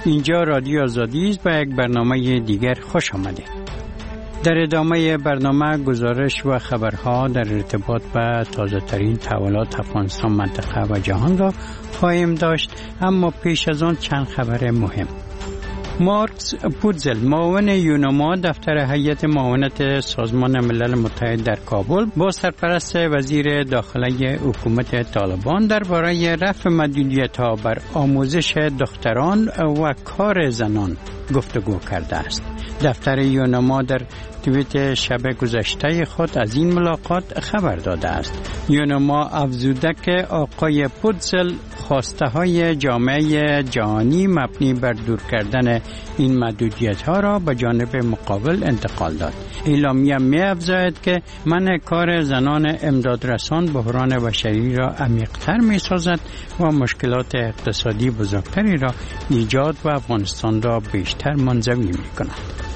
اینجا رادیو آزادی است. به یک برنامه دیگر خوش آمدید. در ادامه برنامه گزارش و خبرها در ارتباط با تازه ترین تحولات افغانستان، منطقه و جهان را خواهیم داشت، اما پیش از آن چند خبر مهم. مارکس پودزل، معاون یونما دفتر هیئت معاونت سازمان ملل متحد در کابل، با سرپرست وزیر داخلی حکومت طالبان درباره رفع محدودیت‌ها بر آموزش دختران و کار زنان گفتگو کرده است. دفتر یونما در توییت شب گذشته خود از این ملاقات خبر داده است. یونما افزوده که آقای پودزل خواسته های جامعه جهانی مبنی بر دور کردن این محدودیت ها را به جانب مقابل انتقال داد. اعلامیه می افزاید که منع کار زنان امدادرسان بحران بشری را عمیق‌تر می سازد و مشکلات اقتصادی بزرگتری را ایجاد و افغانستان را بیشتر منزوی می کند.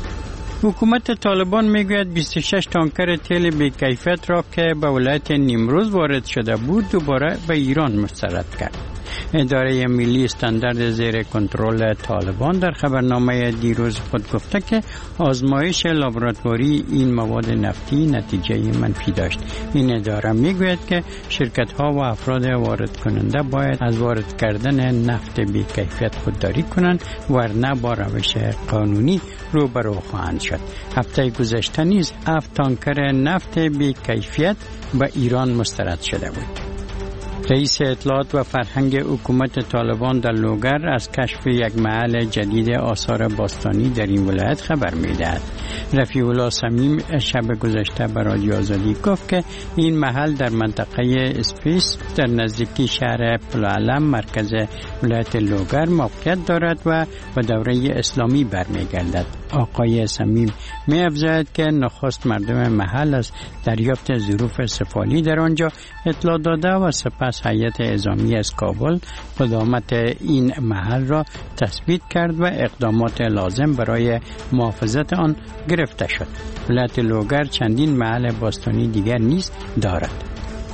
حکومت طالبان میگوید 26 تانکر تیل بی‌کیفیت را که به ولایت نیمروز وارد شده بود دوباره به ایران مسترد کرد. اداره ملی استاندارد زیر کنترل طالبان در خبرنامه دیروز خود گفته که آزمایش لابراتواری این مواد نفتی نتیجه منفی داشت. این اداره میگوید که شرکت‌ها و افراد وارد کننده باید از وارد کردن نفت بی‌کیفیت خودداری کنند، ورنه با روش قانونی روبرو خواهند شد. هفته گذشته نیز 7 تانکر نفت بی‌کیفیت به ایران مسترد شده بود. رئیس اطلاعات و فرهنگ حکومت طالبان در لوگر از کشف یک محل جدید آثار باستانی در این ولایت خبر می‌دهد. رفیع الله صمیم شب گذشته به رادیو آزادی گفت که این محل در منطقه اسپیس در نزدیکی شهر پلوعلم مرکز ولایت لوگر موقعیت دارد و به دوره اسلامی برمیگردد. آقای صمیم می‌افزاید که نخست مردم محل از دریافت ظروف سفالی در آنجا اطلاع داده و سپس هیئت اعزامی از کابل قدامت این محل را تثبیت کرد و اقدامات لازم برای محافظت آن گرفته شد. ولایت لوگر چندین محل باستانی دیگر نیز دارد.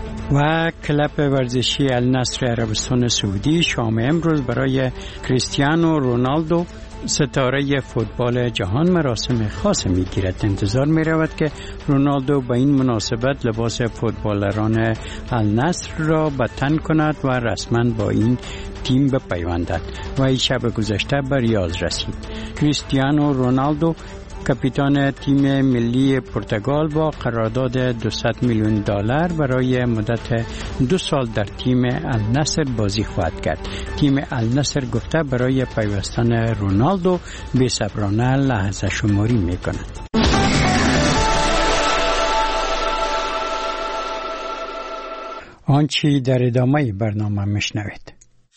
و کلب ورزشی النصر عربستان سعودی شام امروز برای کریستیانو رونالدو ستاره فوتبال جهان مراسم خاص می‌گیرد. انتظار می‌رود که رونالدو به این مناسبت لباس فوتبالران النصر را به تن کند و رسما با این تیم بپیوندد و این شب گذشته به ریاض رسید. کریستیانو رونالدو کاپیتان تیم ملی پرتغال با قرارداد $200 میلیون برای مدت 2 سال در تیم النصر بازی خواهد کرد. تیم النصر گفته برای پیوستن رونالدو بی‌صبرانه لحظه شماری می‌کند. آنچه در ادامه برنامه میشنوید.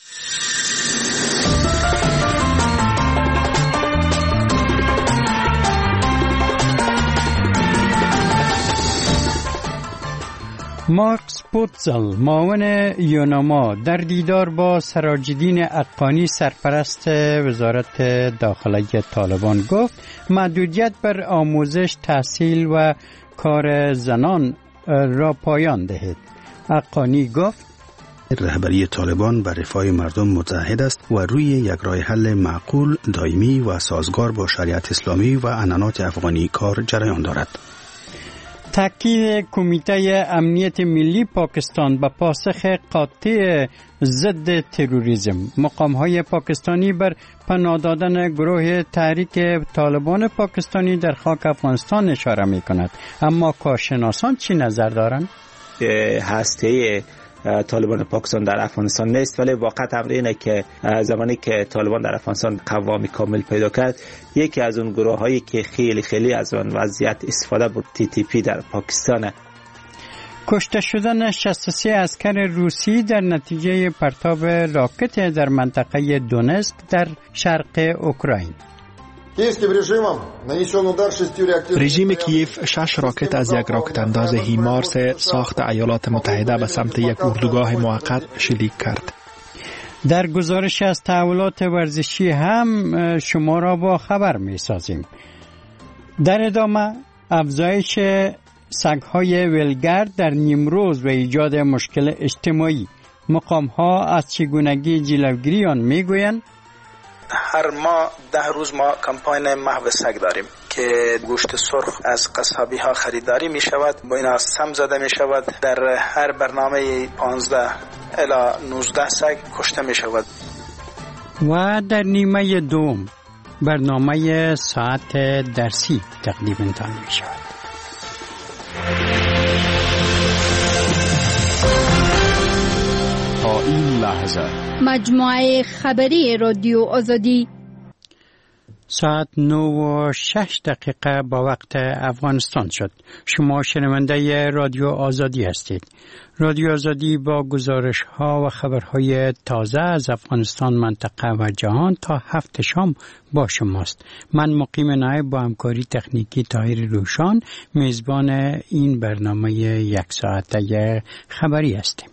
مارکس پودزل، معاون یونما در دیدار با سراج‌الدین اقانی سرپرست وزارت داخلی طالبان گفت محدودیت بر آموزش، تحصیل و کار زنان را پایان دهید. اقانی گفت رهبری طالبان بر رفاه مردم متحد است و روی یک راه حل معقول، دائمی و سازگار با شریعت اسلامی و عنعنات افغانی کار جریان دارد. تاکید کمیته امنیت ملی پاکستان به پاسخ قاطع ضد تروریسم. مقام‌های پاکستانی بر پناه دادن گروه تحریک طالبان پاکستانی در خاک افغانستان اشاره می‌کند. اما کارشناسان چی نظر دارند؟ هسته طالبان پاکستان در افغانستان نیست، ولی واقعا امر اینه که زمانی که طالبان در افغانستان قوامی کامل پیدا کرد، یکی از اون گروه هایی که خیلی از اون وضعیت استفاده بود TTP در پاکستان. کشته شدن 63 عسکر روسی در نتیجه پرتاب راکت در منطقه دونسک در شرق اوکراین. رژیم کیف 6 راکت از یک راکت انداز هیمارس ساخت ایالات متحده به سمت یک اردوگاه موقت شلیک کرد. در گزارش از تحولات ورزشی هم شما را با خبر می سازیم. در ادامه افزایش سگ‌های ولگرد در نیمروز و ایجاد مشکل اجتماعی. مقام‌ها از چگونگی جلوگیری آن می‌گویند هر ماه 10 روز ما کمپاین محو سگ داریم که گوشت سرخ از قصابی ها خریداری می شود، با اینا سم زده می شود. در هر برنامه 15 الی 19 سگ کشته می شود. و در نیمه دوم برنامه ساعت درسی تقدیمتان می شود. تا این لحظه مجموعه خبری رادیو آزادی ساعت 9:06 با وقت افغانستان شد. شما شنونده رادیو آزادی هستید. رادیو آزادی با گزارش ها و خبرهای تازه از افغانستان، منطقه و جهان تا 7 شام با شماست. من مقیم نایب با همکاری تکنیکی طاهر روشان میزبان این برنامه 1 ساعته خبری هستیم.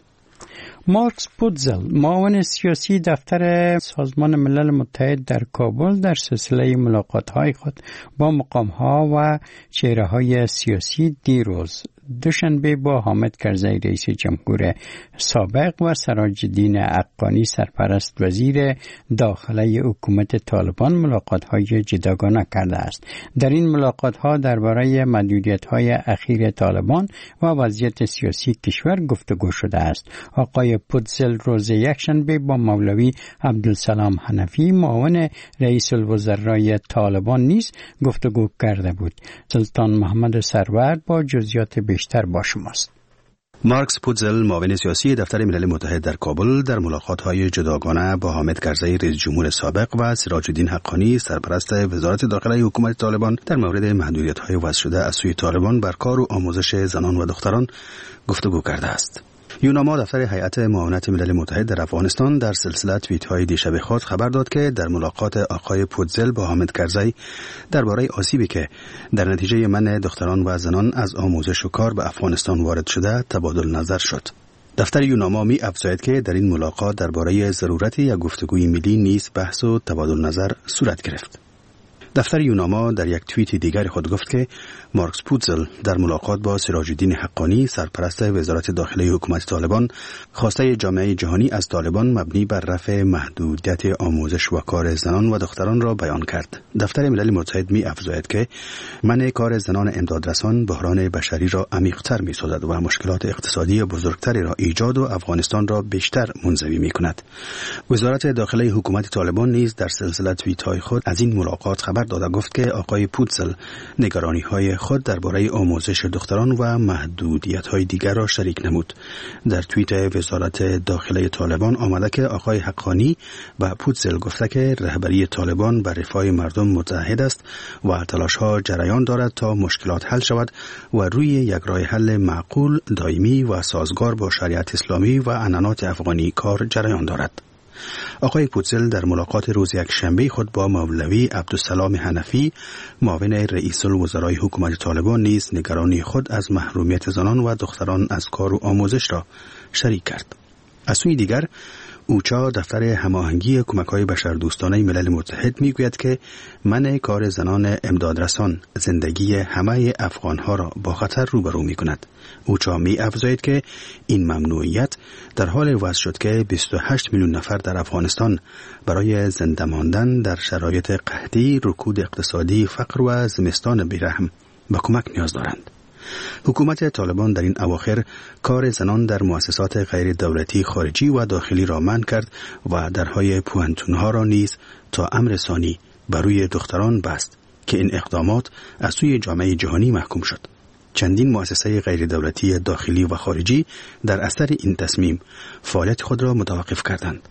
مارکس پودزل، معاون سیاسی دفتر سازمان ملل متحد در کابل، در سلسله ملاقات‌های خود با مقام‌ها و چهره‌های سیاسی دیروز دوشنبه با حامد کرزی رئیس جمهور سابق و سراج الدین حقانی سرپرست وزیر داخله حکومت طالبان ملاقات‌های جداگانه کرده است. در این ملاقات‌ها درباره محدودیت‌های اخیر طالبان و وضعیت سیاسی کشور گفتگو شده است. آقای پودزل روز یکشنبه با مولوی عبدالسلام حنفی معاون رئیس الوزرای طالبان نیز گفتگو کرده بود. سلطان محمد سرور با جزئیات بیشتر با شماست. مارکس پودزل، معاون سیاسی دفتر ملل متحد در کابل، در ملاقات‌های جداگانه با حامد کرزی رئیس جمهور سابق و سراج الدین حقانی سرپرست وزارت داخله حکومت طالبان در مورد محدودیت‌های وضع شده از سوی طالبان بر کار و آموزش زنان و دختران گفتگو کرده است. یوناما، دفتر هیئت معاونت ملل متحد در افغانستان، در سلسله توییت‌های دیشب خود خبر داد که در ملاقات آقای پودزل با حامد کرزی درباره آسیبی که در نتیجه منع دختران و زنان از آموزش و کار به افغانستان وارد شده تبادل نظر شد. دفتر یوناما می افزاید که در این ملاقات درباره ضرورت یک گفتگوی ملی نیز بحث و تبادل نظر صورت گرفت. دفتر یوناما در یک توییت دیگر خود گفت که مارکس پودزل در ملاقات با سراج الدین حقانی سرپرست وزارت داخله حکومت طالبان خواسته جامعه جهانی از طالبان مبنی بر رفع محدودیت آموزش و کار زنان و دختران را بیان کرد. دفتر ملل متحد می افزاید که منع کار زنان امدادرسان بحران بشری را عمیق‌تر می سازد و مشکلات اقتصادی بزرگتری را ایجاد و افغانستان را بیشتر منزوی می کند. وزارت داخله حکومت طالبان نیز در سلسله توییت‌های خود از این ملاقات خبر داده گفت که آقای پودزل نگرانی‌های خود درباره آموزش دختران و محدودیت‌های دیگر را شریک نمود. در توییت وزارت داخله طالبان آمده که آقای حقانی و پودزل گفته که رهبری طالبان بر رفاه مردم متحد است و تلاش‌ها جریان دارد تا مشکلات حل شود و روی یک راه حل معقول، دائمی و سازگار با شریعت اسلامی و عنعنات افغانی کار جریان دارد. آقای پودزل در ملاقات روز یکشنبه خود با مولوی عبدالسلام حنفی معاون رئیس الوزرای حکومت طالبان نیز نگرانی خود از محرومیت زنان و دختران از کار و آموزش را شریک کرد. از سوی دیگر اوچا، دفتر هماهنگی کمک‌های بشردوستانه ملل متحد میگوید که منع کار زنان امدادرسان زندگی همه افغان‌ها را با خطر روبرو می‌کند. اوچا می‌افزاید که این ممنوعیت در حال وضع شد که 28 میلیون نفر در افغانستان برای زنده ماندن در شرایط قحطی، رکود اقتصادی، فقر و زمستان بیرحم به کمک نیاز دارند. حکومت طالبان در این اواخر کار زنان در مؤسسات غیر دولتی خارجی و داخلی را منع کرد و درهای پوهنتون‌ها را نیز تا امر ثانی بر روی دختران بست که این اقدامات از سوی جامعه جهانی محکوم شد. چندین مؤسسه غیر دولتی داخلی و خارجی در اثر این تصمیم فعالیت خود را متوقف کردند.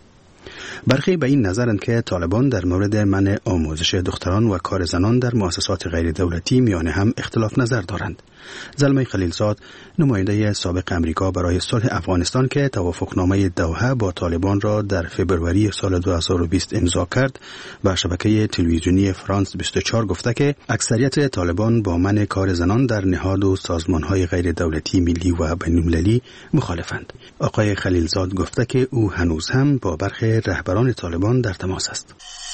برخی به این نظرند که طالبان در مورد منع آموزش دختران و کار زنان در مؤسسات غیر دولتی میان هم اختلاف نظر دارند. زلمه خلیلزاد، نماینده سابق امریکا برای صلح افغانستان که توافقنامه دوحه با طالبان را در فوریه سال 2020 امضا کرد، به شبکه تلویزیونی فرانس 24 گفته که اکثریت طالبان با منع کار زنان در نهاد و سازمان‌های غیر دولتی ملی و بین‌المللی مخالفند. آقای خلیلزاد گفته که او هنوز هم با برخی رهبران طالبان در تماس است.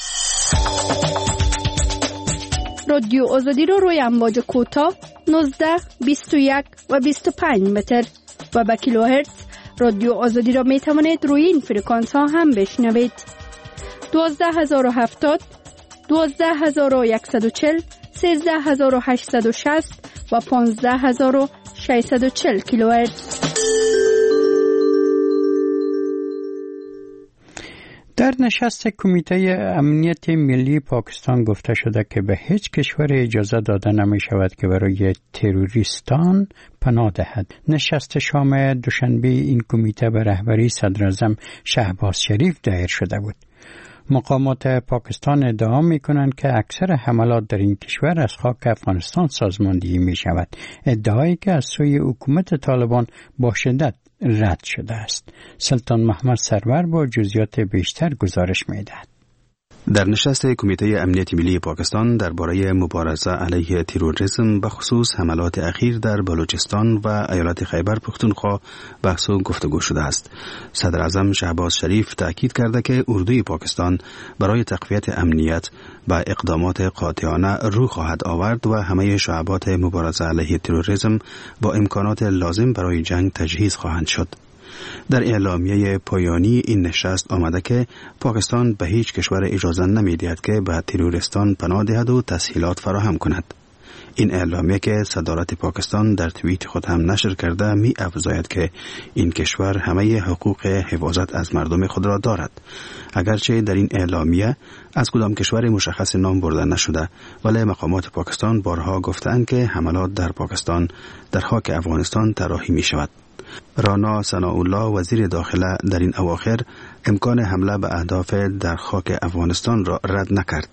رادیو آزادی رو روی امواج کوتاه 19، 21 و 25 متر و به کیلوهرتز رادیو آزادی را می توانید روی این فرکانس ها هم بشنوید. 12070 12140 13860 و 15640 کیلوهرتز. در نشست کمیته امنیت ملی پاکستان گفته شده که به هیچ کشور اجازه داده نمی شود که برای تروریستان پناه دهد. نشست شام دوشنبه این کمیته به رهبری صدراعظم شهباز شریف دایر شده بود. مقامات پاکستان ادعا می کنند که اکثر حملات در این کشور از خاک افغانستان سازماندهی می شود. ادعایی که از سوی حکومت طالبان با شدت رد شده است. سلطان محمد سرور با جزئیات بیشتر گزارش می دهد. در نشست کمیته امنیت ملی پاکستان درباره مبارزه علیه تروریسم به خصوص حملات اخیر در بلوچستان و ایالت خیبر پختونخوا بحث و گفتگو شده است. صدر اعظم شهباز شریف تاکید کرده که اردوی پاکستان برای تقویت امنیت با اقدامات قاطعانه رو خواهد آورد و همه شعبات مبارزه علیه تروریسم با امکانات لازم برای جنگ تجهیز خواهند شد. در اعلامیه پایانی این نشست آمده که پاکستان به هیچ کشور اجازه نمی‌دهد که به تروریستان پناه دهد و تسهیلات فراهم کند. این اعلامیه که صدارت پاکستان در توییت خود هم نشر کرده می افزاید که این کشور همه حقوق حفاظت از مردم خود را دارد. اگرچه در این اعلامیه از کدام کشور مشخص نام برده نشده، ولی مقامات پاکستان بارها گفتند که حملات در پاکستان در خاک افغانستان طراحی می شود. رانا ثناءالله وزیر داخله در این اواخر امکان حمله به اهداف در خاک افغانستان را رد نکرد.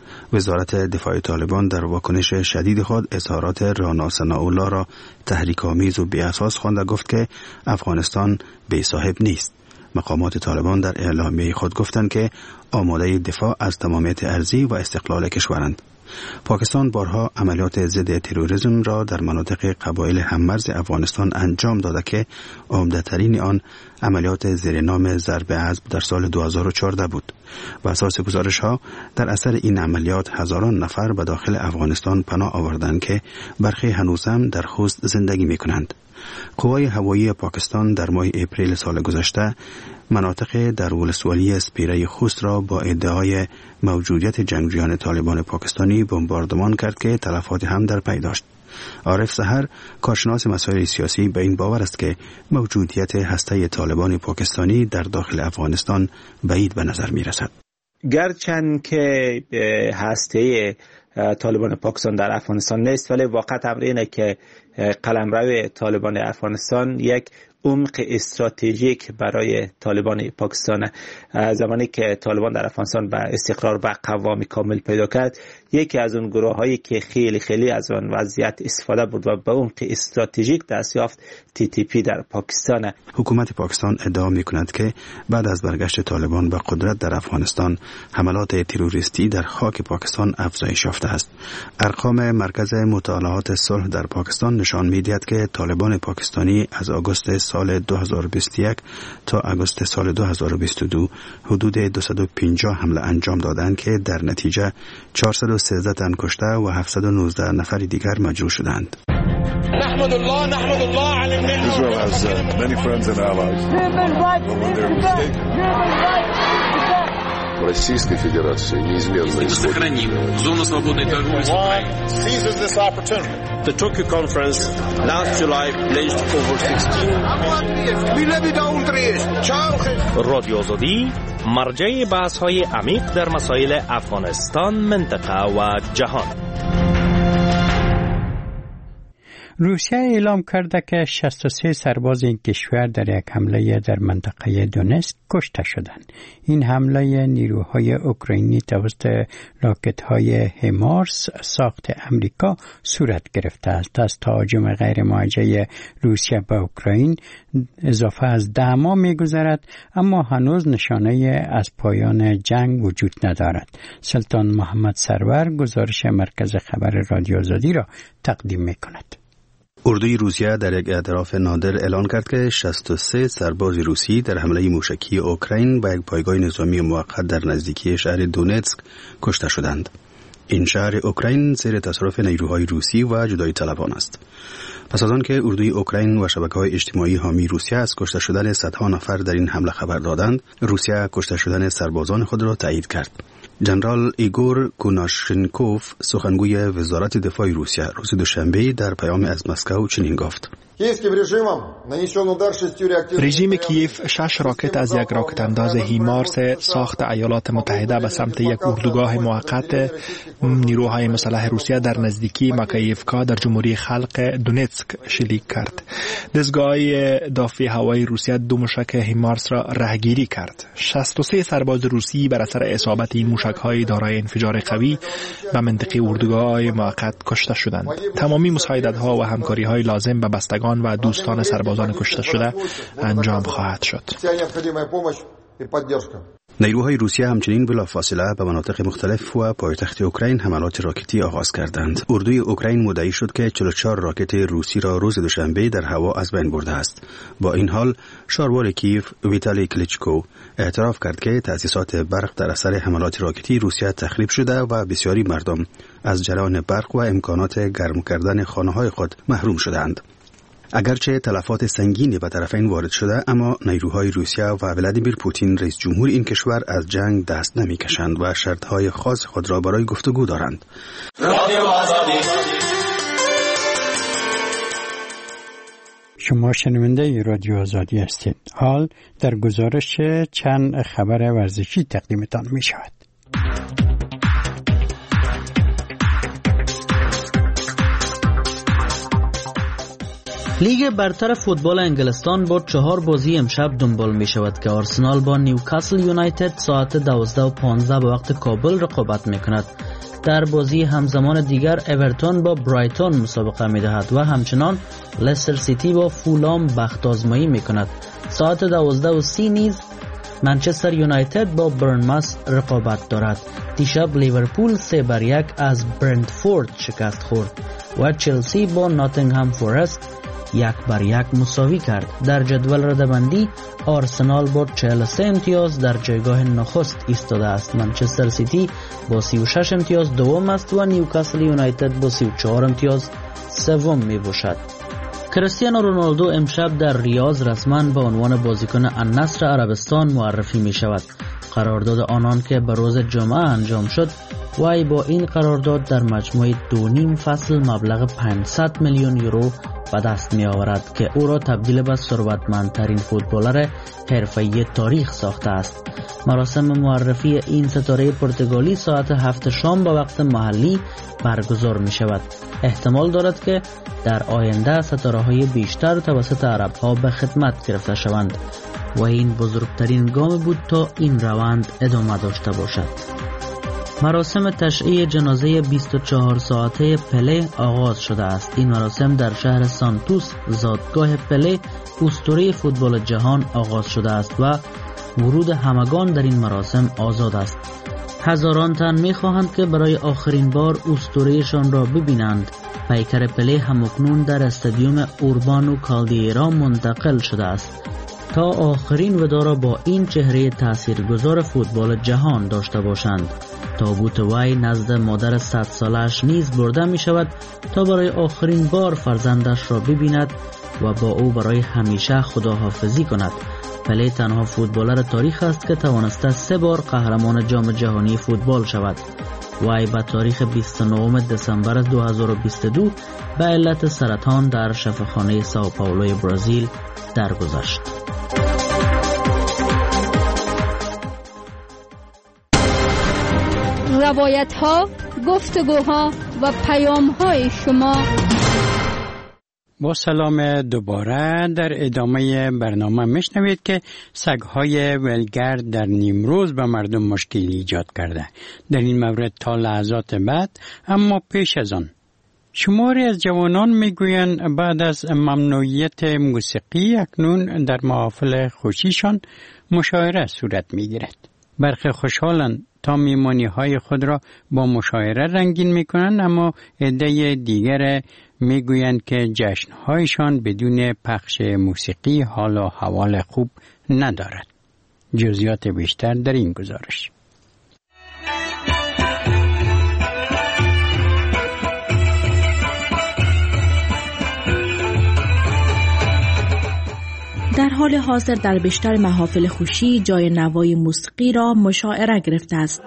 وزارت دفاع طالبان در واکنش شدید خود اظهارات رانا ثناءالله را تحریک‌آمیز و بی‌اساس خوانده گفت که افغانستان بی صاحب نیست. مقامات طالبان در اعلامیه خود گفتند که آماده دفاع از تمامیت ارضی و استقلال کشورند. پاکستان بارها عملیات ضد تروریسم را در مناطق قبایل هممرز افغانستان انجام داده که عمده‌ترین آن عملیات زیر نام ضرب عظم در سال 2014 بود. بر اساس گزارش‌ها در اثر این عملیات هزاران نفر به داخل افغانستان پناه آوردند که برخی هنوز هم در خوست زندگی می‌کنند. قوای هوایی پاکستان در ماه اپریل سال گذشته مناطق در ولسوالی سپیره خوست را با ادعای موجودیت جنگجویان طالبان پاکستانی بمباردمان کرد که تلفات هم در پی داشت. عارف سحر، کارشناس مسائل سیاسی، به این باور است که موجودیت هسته طالبان پاکستانی در داخل افغانستان بعید به نظر می رسد. گرچند که هسته طالبان پاکستان در افغانستان نیست، ولی واقعا امر اینه که قلمرو طالبان افغانستان یک عمق استراتژیک برای طالبان پاکستان. زمانی که طالبان در افغانستان به استقرار و قوامی کامل پیدا کرد، یکی از اون گروه هایی که خیلی از آن وضعیت استفاده بود و به عمق استراتژیک دست یافت TTP در پاکستان. حکومت پاکستان ادعا می کند که بعد از برگشت طالبان به قدرت در افغانستان حملات تروریستی در خاک پاکستان افزایش یافته است. ارقام مرکز مطالعات صلح در پاکستان نشان می دهد که طالبان پاکستانی از آگوست سال 2021 تا آگوست سال 2022 حدود 250 حمله انجام دادند که در نتیجه 413 تن کشته و 719 نفر دیگر مجروح شدند. نحمد الله علی النعمة. Israel has many friends and allies. Российской Федерации неизменно сохраним зону свободной торговли с Украиной. Seizes this opportunity. The Tokyo conference last July pledged over 16 رادیو آزادی مرجع بحث‌های عمیق در مسائل افغانستان، منطقه و جهان. روسیه اعلام کرده که 63 سرباز این کشور در یک حمله در منطقه دونتسک کشته شدند. این حمله نیروهای اوکراینی توسط راکت‌های هیمارس ساخت امریکا صورت گرفته است. از تهاجم غیر موجه روسیه به اوکراین اضافه از 10 ماه می‌گذرد، اما هنوز نشانه از پایان جنگ وجود ندارد. سلطان محمد سرور گزارش مرکز خبر رادیو آزادی را تقدیم می‌کند. اردوی روسیه در یک اعتراف نادر اعلان کرد که 63 سرباز روسی در حمله موشکی اوکراین به یک پایگاه نظامی موقت در نزدیکی شهر دونتسک کشته شدند. این شهر اوکراین زیر تصرف نیروهای روسی و جدایی طلبان است. پس از آن که اردوی اوکراین و شبکه‌های اجتماعی حامی روسیه از کشته شدن صدها نفر در این حمله خبر دادند، روسیه کشته شدن سربازان خود را تایید کرد. جنرال ایگور کوناشنکوف سخنگوی وزارت دفاع روسیه روز دوشنبه در پیام از مسکو چنین گفت: رژیم کیف 6 راکت از یک راکت انداز هیمارس ساخت ایالات متحده به سمت یک اردوگاه موقت نیروهای مسلح روسیه در نزدیکی مکاییفکا در جمهوری خلق دونتسک شلیک کرد. دستگاه دافع هوایی روسیه 2 موشک هیمارس را رهگیری کرد. 63 سرباز روسی بر اثر اصابت این موشک‌های دارای انفجار قوی به منطقه اردوگاه‌های موقت کشته شدند. تمامی مساعدت‌ها و همکاری‌های لازم به بستگان و دوستان سربازان کشته شده انجام خواهد شد. نیروهای روسیه همچنین بلافاصله به مناطق مختلف و پایتخت اوکراین حملات راکتی آغاز کردند. اردوی اوکراین مدعی شد که 44 راکت روسی را روز دوشنبه در هوا از بین برده است. با این حال شاروار کیف ویتالی کلیچکو اعتراف کرد که تأسیسات برق در اثر حملات راکتی روسیه تخریب شده و بسیاری مردم از جریان برق و امکانات گرم کردن خانه‌های خود محروم شدند. اگرچه تلفات سنگینی به طرفین وارد شده، اما نیروهای روسیه و ولادیمیر پوتین رئیس جمهور این کشور از جنگ دست نمی‌کشند و شرطهای خاص خود را برای گفتگو دارند. شما شنونده رادیو آزادی هستید. حال در گزارش چند خبر ورزشی تقدیمتان می شود. لیگ برتر فوتبال انگلستان با 4 بازی امشب دنبال می شود که آرسنال با نیوکاسل یونایتد ساعت 12:15 به وقت کابل رقابت می کند. در بازی همزمان دیگر اورتون با برایتون مسابقه می دهد و همچنان لستر سیتی با فولام بخت آزمایی می کند. ساعت 12:30 نیز منچستر یونایتد با برنماس رقابت دارد. دیشب لیورپول 3-1 از برنتفورد شکست خورد و چلسی با ناتینگهام فورست 1-1 مساوی کرد. در جدول رده‌بندی آرسنال با 43 امتیاز در جایگاه نخست ایستاده است. منچستر سیتی با 36 امتیاز دوم است و نیوکاسل یونایتد با 34 امتیاز سوم می باشد. کریستیانو رونالدو امشب در ریاض رسما به عنوان بازیکن النصر عربستان معرفی می شود. قرارداد آنان که به روز جمعه انجام شد، وی با این قرارداد در مجموع 2.5 فصل مبلغ 500 میلیون یورو به دست می آورد که او را تبدیل به ثروتمندترین فوتبالر حرفه‌ای تاریخ ساخته است. مراسم معرفی این ستاره پرتغالی ساعت 7 شام به وقت محلی برگزار می شود. احتمال دارد که در آینده ستاره‌های بیشتر توسط عرب‌ها به خدمت گرفته شوند و این بزرگترین گام بود تا این روند ادامه داشته باشد. مراسم تشییع جنازه 24 ساعته پله آغاز شده است. این مراسم در شهر سانتوس زادگاه پله اسطوره فوتبال جهان آغاز شده است و ورود همگان در این مراسم آزاد است. هزاران تن می‌خواهند که برای آخرین بار اسطوره‌شان را ببینند. پیکر پله همکنون در استادیوم اوربانو کالدیرا منتقل شده است تا آخرین ودا را با این چهره تاثیرگذار فوتبال جهان داشته باشند. تابوت وی نزد مادر 100 سالش نیز برده می شود تا برای آخرین بار فرزندش را ببیند و با او برای همیشه خداحافظی کند. پله تنها فوتبالر تاریخ است که توانسته 3 بار قهرمان جام جهانی فوتبال شود. وی به تاریخ 29 دسامبر 2022 به علت سرطان در شفاخانه ساو پائولوی برزیل درگذشت. روایت ها، گفتگوها و پیام های شما. با سلام دوباره در ادامه برنامه میشنوید که سگ‌های ولگرد در نیمروز به مردم مشکلی ایجاد کرده. در این مورد تا لحظات بعد، اما پیش از آن شماری از جوانان میگویند بعد از ممنوعیت موسیقی اکنون در محافل خوشیشان مشاعره صورت میگیرد. برخی خوشحالند تا میمانی های خود را با مشاعره رنگین میکنند، اما عده دیگر میگویند که جشن هایشان بدون پخش موسیقی حال و حوال خوب ندارد. جزئیات بیشتر در این گزارش. در حال حاضر در بیشتر محافل خوشی جای نوای موسیقی را مشاعره گرفته است.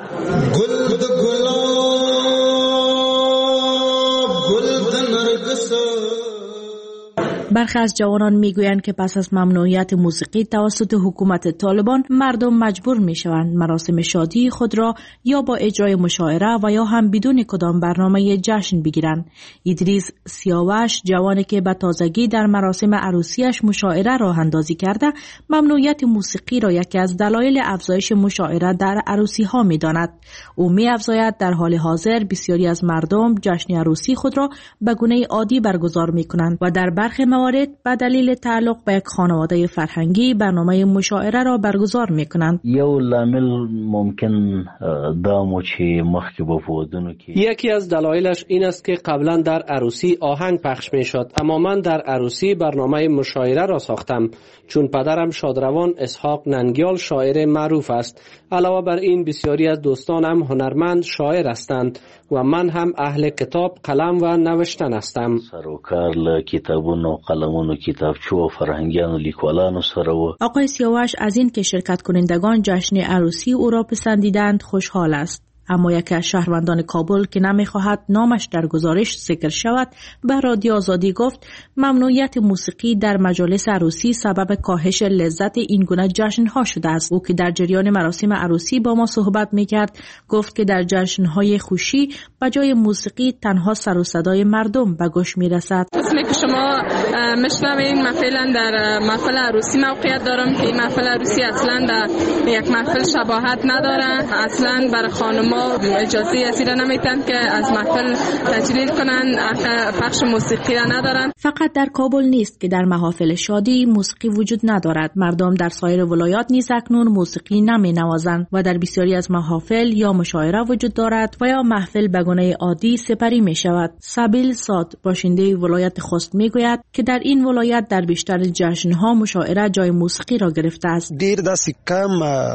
برخی از جوانان میگویند که پس از ممنوعیت موسیقی توسط حکومت طالبان مردم مجبور میشوند مراسم شادی خود را یا با اجرای مشاعره و یا هم بدون کدام برنامه جشن بگیرند. ادریس سیاوش، جوانی که به تازگی در مراسم عروسیش مشاعره راه اندازی کرده، ممنوعیت موسیقی را یکی از دلایل افزایش مشاعره در عروسی ها میداند. او می‌افزاید در حال حاضر بسیاری از مردم جشن عروسی خود را به گونه عادی برگزار می‌کنند و در برخی موارد به دلیل تعلق به یک خانواده فرهنگی برنامه مشاعره را برگزار می‌کنند. یو لامل ممکن دامو چې مخکې به ودونو کې یکی از دلایلش این است که قبلا در عروسی آهنگ پخش می‌شد، اما من در عروسی برنامه مشاعره را ساختم چون پدرم شادروان اسحاق ننگیال شاعر معروف است. علاوه بر این بسیاری از دوستانم هنرمند شاعر هستند و من هم اهل کتاب، قلم و نوشتن هستم. سروکار له کتابونو، قلمونو، کتابچو و فرهنگیانو لیکوالانو سره و آقای سیاوش از این که شرکت کنندگان جشن عروسی او را پسندیدند خوشحال است. اما یکی از شهروندان کابل که نمیخواهد نامش در گزارش ذکر شود به رادیو آزادی گفت ممنوعیت موسیقی در مجالس عروسی سبب کاهش لذت این گونه جشن‌ها شده است. او که در جریان مراسم عروسی با ما صحبت میکرد گفت که در جشن‌های خوشی به جای موسیقی تنها سر و صدای مردم به گوش میرسد. اسمی که شما میشنوید مثلا در محفل عروسی موقعیت دارم که این محفل عروسی اصلا در یک محفل شباهت نداره. اصلا برای خانم اجازه ازی را نمیتن که از محفل تجلیل کنن، پخش موسیقی را ندارن. فقط در کابل نیست که در محافل شادی موسیقی وجود ندارد. مردم در سایر ولایات نیز اکنون موسیقی نمی نوازند و در بسیاری از محافل یا مشاعره وجود دارد و یا محفل به گونه عادی سپری می شود. سبیل ساد باشنده ولایت خوست می گوید که در این ولایت در بیشتر جشنها مشاعره جای موسیقی را گرفته است. دیر دست کم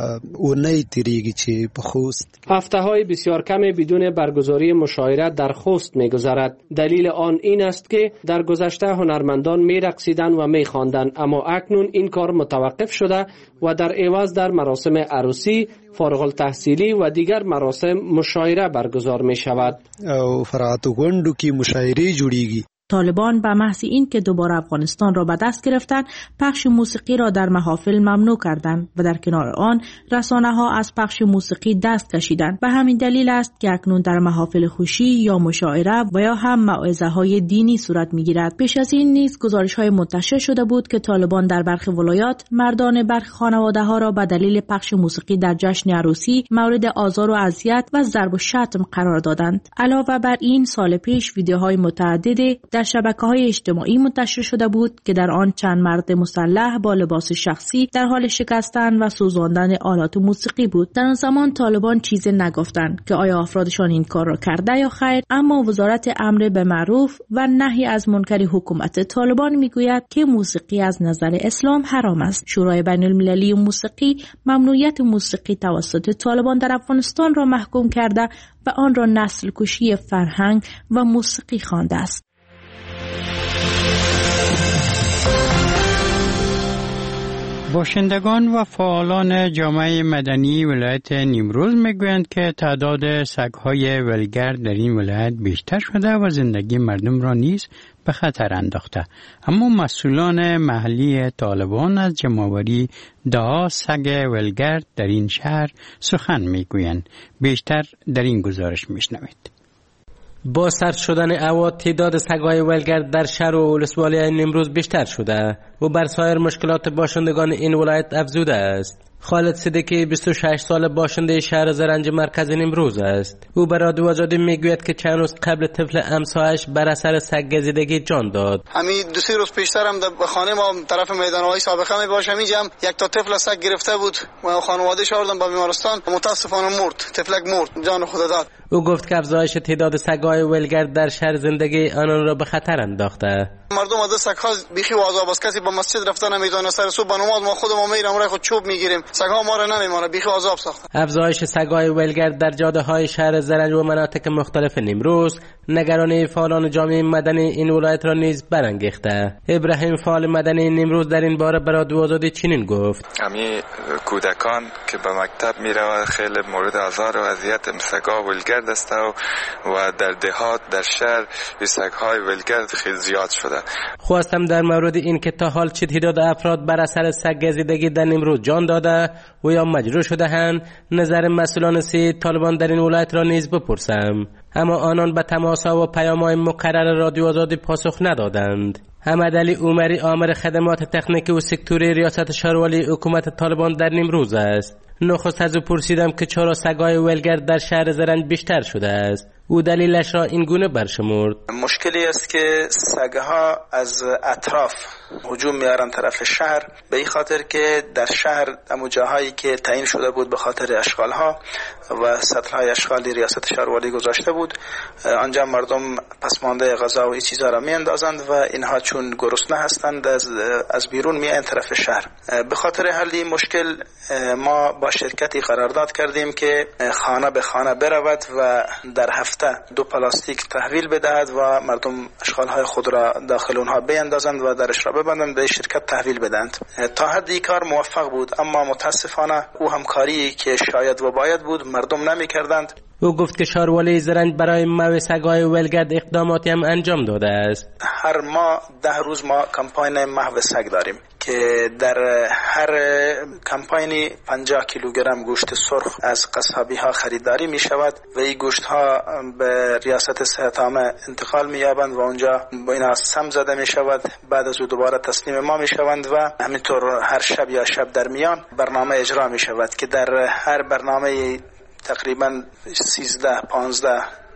اونایی تیریگی چی بخوست هفته‌های بسیار کمی بدون برگزاری مشاعره در خوست می‌گذرد. دلیل آن این است که در گذشته هنرمندان می‌رقصیدند و می‌خواندند، اما اکنون این کار متوقف شده و در عوض در مراسم عروسی، فارغ التحصیلی و دیگر مراسم مشاعره برگزار می‌شود. او فراتو گوندو کی مشاعره جوړیږي. طالبان به محض این که دوباره افغانستان را به دست گرفتند، پخش موسیقی را در محافل ممنوع کردند و در کنار آن رسانه‌ها از پخش موسیقی دست کشیدند. به همین دلیل است که اکنون در محافل خوشی یا مشاعره و یا هم موعظه‌های دینی صورت می‌گیرد. پیش از این نیز گزارش‌های منتشر شده بود که طالبان در برخی ولایات مردان برخی خانواده‌ها را به دلیل پخش موسیقی در جشن عروسی مورد آزار و اذیت و ضرب و شتم قرار دادند. علاوه بر این سال پیش ویدیوهای متعددی در شبکه‌های اجتماعی منتشر شده بود که در آن چند مرد مسلح با لباس شخصی در حال شکستن و سوزاندن آلات موسیقی بود. در آن زمان طالبان چیزی نگفتند که آیا افرادشان این کار را کرده یا خیر، اما وزارت امر به معروف و نهی از منکر حکومت طالبان میگوید که موسیقی از نظر اسلام حرام است. شورای بین المللی موسیقی ممنوعیت موسیقی توسط طالبان در افغانستان را محکوم کرده و آن را نسل کشی فرهنگ و موسیقی خوانده است. باشندگان و فعالان جامعه مدنی ولایت نیمروز میگویند که تعداد سگ‌های ولگرد در این ولایت بیشتر شده و زندگی مردم را نیز به خطر انداخته. اما مسئولان محلی طالبان از جمع‌آوری ده‌ها سگ ولگرد در این شهر سخن میگویند. بیشتر در این گزارش میشنوید. با سرد شدن هوا تعداد سگ‌های ولگرد در شهر و ولسوالی نیمروز بیشتر شده و بر سایر مشکلات باشندگان این ولایت افزوده است. خالد صدیقی 26 سال باشنده شهر زرنج مرکز نیمروز است. او به رادیو آزادی میگوید که چند روز قبل طفل همسایش بر اثر سگ گزیدگی جان داد. همین 2-3 روز پیشتر هم در خانه ما طرف میدان‌های سابقه می باشم اینجا یک تا طفل سگ گرفته بود و خانواده شاردن به بیمارستان، متاسفانه مرد. طفلک مرد، جان خود داد. او گفت که افزایش تعداد سگ‌های ولگرد در شهر زندگی آنان را به خطر انداخته. مردم از سگ‌ها بیخی واضح است، کسی به مسجد رفتن نمیتونه، سر صبح به نماز ما خودمون میریم راه خود چوب میگیریم، سگ‌ها ما را نمیمونه، بیخی عذاب ساخته. افزایش سگ‌های ولگرد در جاده‌های شهر زرنج و مناطق مختلف نیمروز نگرانی فعالان جامعه مدنی این ولایت را نیز برانگیخته. ابراهیم فعال مدنی نیمروز در این باره برای رادیو آزادی چنین گفت: امی کودکان که به مکتب میروند خیلی مورد آزار و اذیت سگ‌ها ولگرد است و در دهات در شهر سگ‌های ولگرد خیلی زیاد شده. خواستم در مورد این که تا حال چه تعداد افراد بر اثر سگ گزیدگی در نیمروز جان داده و یا مجروح شده اند نظر مسئولان سیاسی طالبان در این ولایت را نیز بپرسم، اما آنان به تماس‌ها و پیام‌های مکرر رادیو آزادی پاسخ ندادند. حمدعلی عمری آمر خدمات تکنیکی و سکتوری ریاست شهرولی حکومت طالبان در نیمروز است. نخست از او پرسیدم که چرا سگ‌های ولگرد در شهر زرنج بیشتر شده است. او دلیلش را این گونه برشمرد: مشکلی است که سگ‌ها از اطراف هجوم میارن طرف شهر، به این خاطر که در شهر همون جاهایی که تعیین شده بود به خاطر اشغال‌ها و سطرهای اشغالی ریاست شهرولی گذاشته بود، آنجا مردم پسمانده غذا و این چیزا را میاندازند و اینها چون گرسنه هستند از بیرون میان طرف شهر. به خاطر حل این مشکل ما با شرکتی قرارداد کردیم که خانه به خانه برود و در هفته 2 پلاستیک تحویل بدهد و مردم اشغال‌های خود را داخل اونها بیندازند و درش را ببندند، به شرکت تحویل بدند. تا حدی کار موفق بود، اما متاسفانه او همکاری که شاید و باید بود مردم نمی کردند. او گفت که شهرولی زرنج برای منع سگ‌های ولگرد اقداماتی هم انجام داده است. هر ماه 10 روز ما کمپاین محو سگ داریم که در هر کمپاینی 50 کیلوگرم گوشت سرخ از قصابی‌ها خریداری می شود و این گوشت‌ها به ریاست صحت عامه انتقال می یابند و اونجا با اینا سم زده می شود، بعد از او دوباره تسلیم ما می شوند و همینطور هر شب یا شب در میان برنامه اجرا می شود که در هر برنامه تقریبا 13 15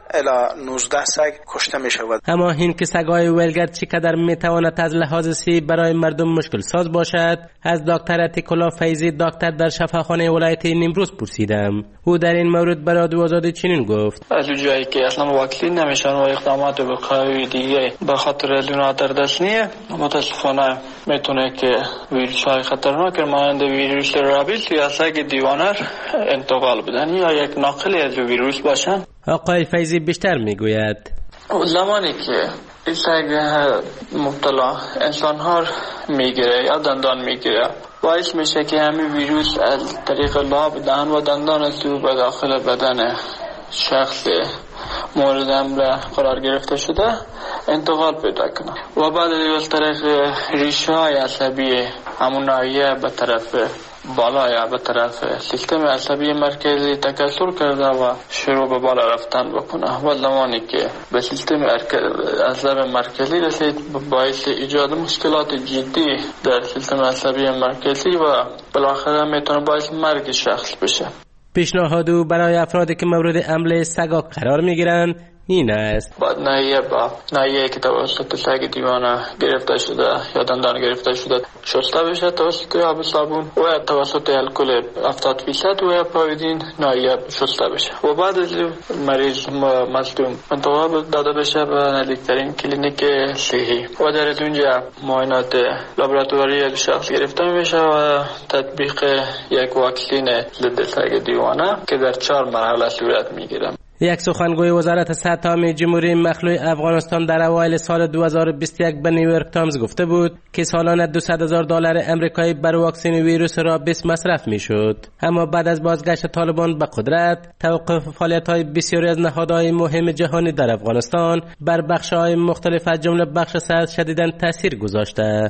الی 19 سگ کشته می شود. اما این که سگ‌های ولگرد چقدر می تواند از لحاظ صحی برای مردم مشکل ساز باشد از دکتر عتیق‌الله فیضی دکتر در شفاخانه ولایت نیمروز پرسیدم. او در این مورد برای رادیو آزادی چنین گفت: از جایی که اصلا واکسین نمیشن و اقدامات وقایوی دیگه به خاطر لینا در دست نیه، متاسفانه میتونه که ویروس‌های خطرناک مانند ویروس رابیس یا سگ دیوانه انتقال بدن یا یک ناقلی از ویروس باشن. آقای فیضی بیشتر میگوید: زمانی که این سگ مبتلا انسان‌ها میگیره یا دندان میگیره، باعث میشه که همین ویروس از طریق لعاب دهان و دندان تو به داخل بدن شخص مورد حمله قرار گرفته شده انتقال پیدا کنه و بعد از طریق ریشه های عصبی همون ناحیه به طرف بالا یا به طرف سیستم عصبی مرکزی تکثر کرده و شروع به بالا رفتن بکنه و زمانی که به سیستم عصبی مرکزی رسید باعث ایجاد مشکلات جدی در سیستم عصبی مرکزی و بالاخره میتونه باعث مرگ شخص بشه. پیشنهاد او برای افرادی که مورد حمله سگا قرار میگیرند این است: بعد ناحیه‌ای که توسط سگ دیوانه گرفته شده یا دندان گرفته شده شسته بشه توسط آب صابون و توسط الکل 70% و پاویدین ناحیه شسته بشه و بعد از مریض مصدوم انتقال داده بشه به نزدیکترین کلینیک صحی و در اونجا معاینات لابراتواری شخص گرفته میشه و تطبیق یک واکسین ضد سگ دیوانه که در 4 مرحله صورت میگیره. یک سخنگوی وزارت صحت عامه جمهوری مخلوع افغانستان در اوایل سال 2021 به نیویورک تایمز گفته بود که سالانه $200,000 امریکایی بر واکسن ویروس رابیس مصرف میشد. اما بعد از بازگشت طالبان به قدرت، توقف فعالیت‌های بسیاری از نهادهای مهم جهانی در افغانستان بر بخش‌های مختلف از جمله بخش صحت شدیداً تاثیر گذاشته.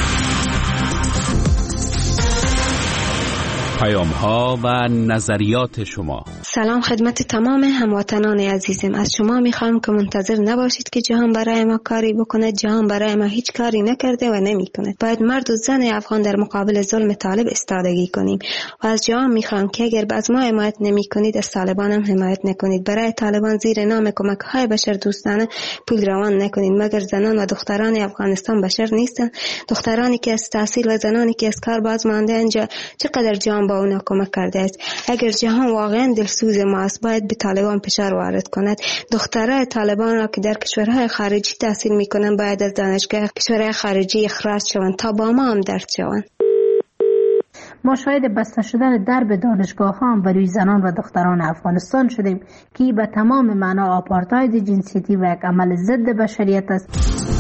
پیام‌ها و نظریات شما. سلام خدمت تمام هموطنان عزیزم. از شما میخوام که منتظر نباشید که جهان برای ما کاری بکنه. جهان برای ما هیچ کاری نکرده و نمیکنه. باید مرد و زن افغان در مقابل ظلم طالب ایستادگی کنیم و از جهان میخوام که اگر از ما حمایت نمیکنید از طالبان هم حمایت نکنید. برای طالبان زیر نام کمک‌های بشر دوستانه پول روان نکنید، مگر زنان و دختران افغانستان بشر نیستن؟ دخترانی که از تحصیل و زنانی که از کار باز مانده اینجا چقدر جان به اونا کمک کرده است. اگر جهان واقعا دلسوز ما است باید به طالبان فشار وارد کند. دخترای طالبان را که در کشورهای خارجی تحصیل میکنند باید از دانشگاه کشورهای خارجی اخراج شوند تا با ما هم درد شوند. ما شاهد بسته شدن درب دانشگاه ها بر روی زنان و دختران افغانستان شدیم که به تمام معنا آپارتاید جنسیتی و یک عمل ضد بشریت است.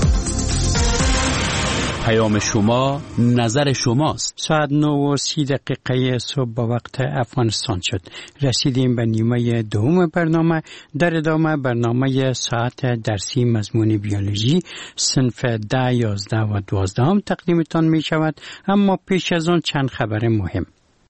پیام شما، نظر شماست. ساعت 9:30 صبح به وقت افغانستان شد. رسیدیم به نیمه دوم برنامه. در ادامه برنامه ساعت درسی مضمون بیولوژی صنف 10، 11 و 12 هم تقدیمتان می شود. اما پیش از آن چند خبر مهم.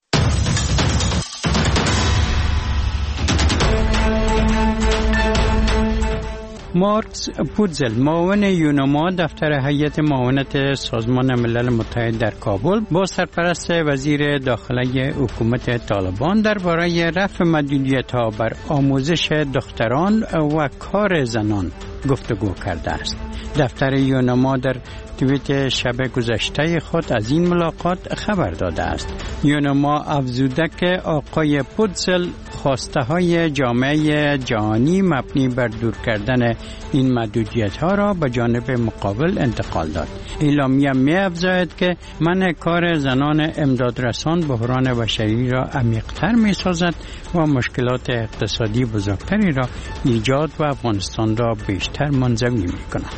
مارکس پودزل، معاون یونما دفتر هیئت معاونت سازمان ملل متحد در کابل با سرپرست وزیر داخله حکومت طالبان درباره رفع محدودیت‌ها بر آموزش دختران و کار زنان گفتگو کرده است. دفتر یونما در توییت شب گذشته خود از این ملاقات خبر داده است. یونما افزوده که آقای پودزل خواسته های جامعه جهانی مبنی بر دور کردن این محدودیت ها را به جانب مقابل انتقال داد. اعلامیه می افزاید که منع کار زنان امدادرسان بحران بشری را عمیق‌تر می سازد و مشکلات اقتصادی بزرگتری را ایجاد و افغانستان را بیشتر منزوی می کند.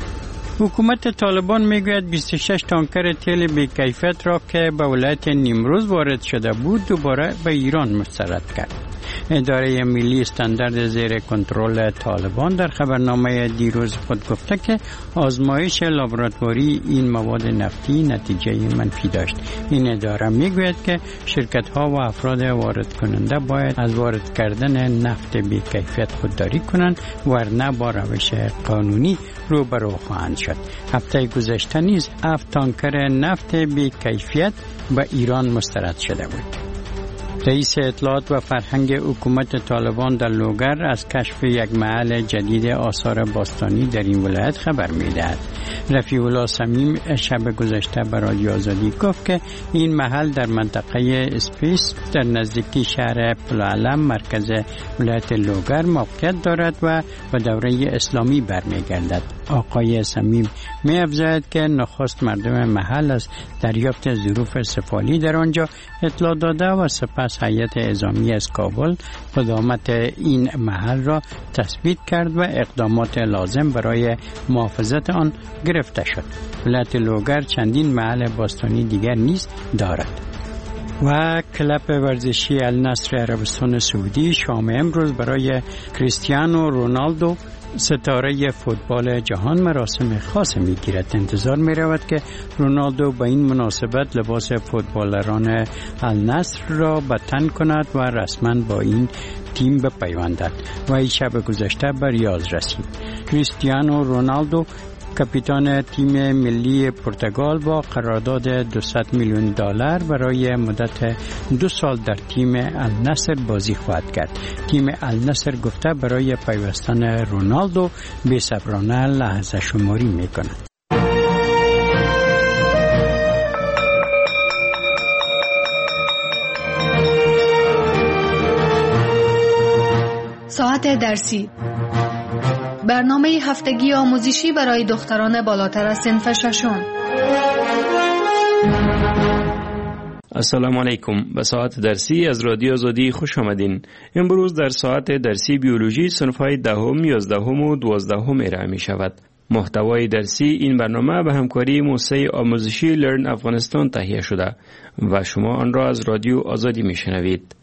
حکومت طالبان میگوید 26 تانکر تیل بی‌کیفیت را که به ولایت نیمروز وارد شده بود دوباره به ایران مسترد کرد. اداره ملی استاندارد زیر کنترل طالبان در خبرنامه دیروز خود گفته که آزمایش لابراتواری این مواد نفتی نتیجه منفی داشت. این اداره میگوید که شرکت‌ها و افراد وارد کننده باید از وارد کردن نفت بی‌کیفیت خودداری کنند ورنه با روش قانونی روبرو خواهند شد. هفته گذشته نیز 7 تانکر نفت بی‌کیفیت به ایران مسترد شده بود. رئیس اطلاعات و فرهنگ حکومت طالبان در لوگر از کشف یک محل جدید آثار باستانی در این ولایت خبر می‌دهد. رفیع الله صمیم شب گذشته به رادیو آزادی گفت که این محل در منطقه اسپیس در نزدیکی شهر پلعلم مرکز ولایت لوگر موقعیت دارد و به دوره اسلامی برمیگردد. آقای صمیم می‌افزاید که نخست مردم محل از دریافت ظروف سفالی در آنجا اطلاع داده و سپس هیئت اعزامی از کابل قدامت این محل را تثبیت کرد و اقدامات لازم برای محافظت آن گرفته شد. ولایت لوگر چندین محل باستانی دیگر نیز دارد. و کلب ورزشی النصر عربستان سعودی شام امروز برای کریستیانو رونالدو ستاره فوتبال جهان مراسم خاص میگیرد. انتظار می رود که رونالدو به این مناسبت لباس فوتبالران النصر را به تن کند و رسما با این تیم بپیوندد و این شب گذشته به ریاض رسید. کریستیانو رونالدو کاپیتان تیم ملی پرتغال با قرارداد $200 میلیون برای مدت 2 سال در تیم النصر بازی خواهد کرد. تیم النصر گفته برای پیوستن رونالدو بی‌صبرانه لحظه شماری می‌کند. ساعت درسی، برنامه هفتگی آموزشی برای دختران بالاتر از صنف 6. السلام علیکم. به ساعت درسی از رادیو آزادی خوش آمدین. امروز در ساعت درسی بیولوژی صنف‌های 10، 11 و 12 ارائه می شود. محتوای درسی این برنامه به همکاری موسسه آموزشی لرن افغانستان تهیه شده و شما آن را از رادیو آزادی می شنوید.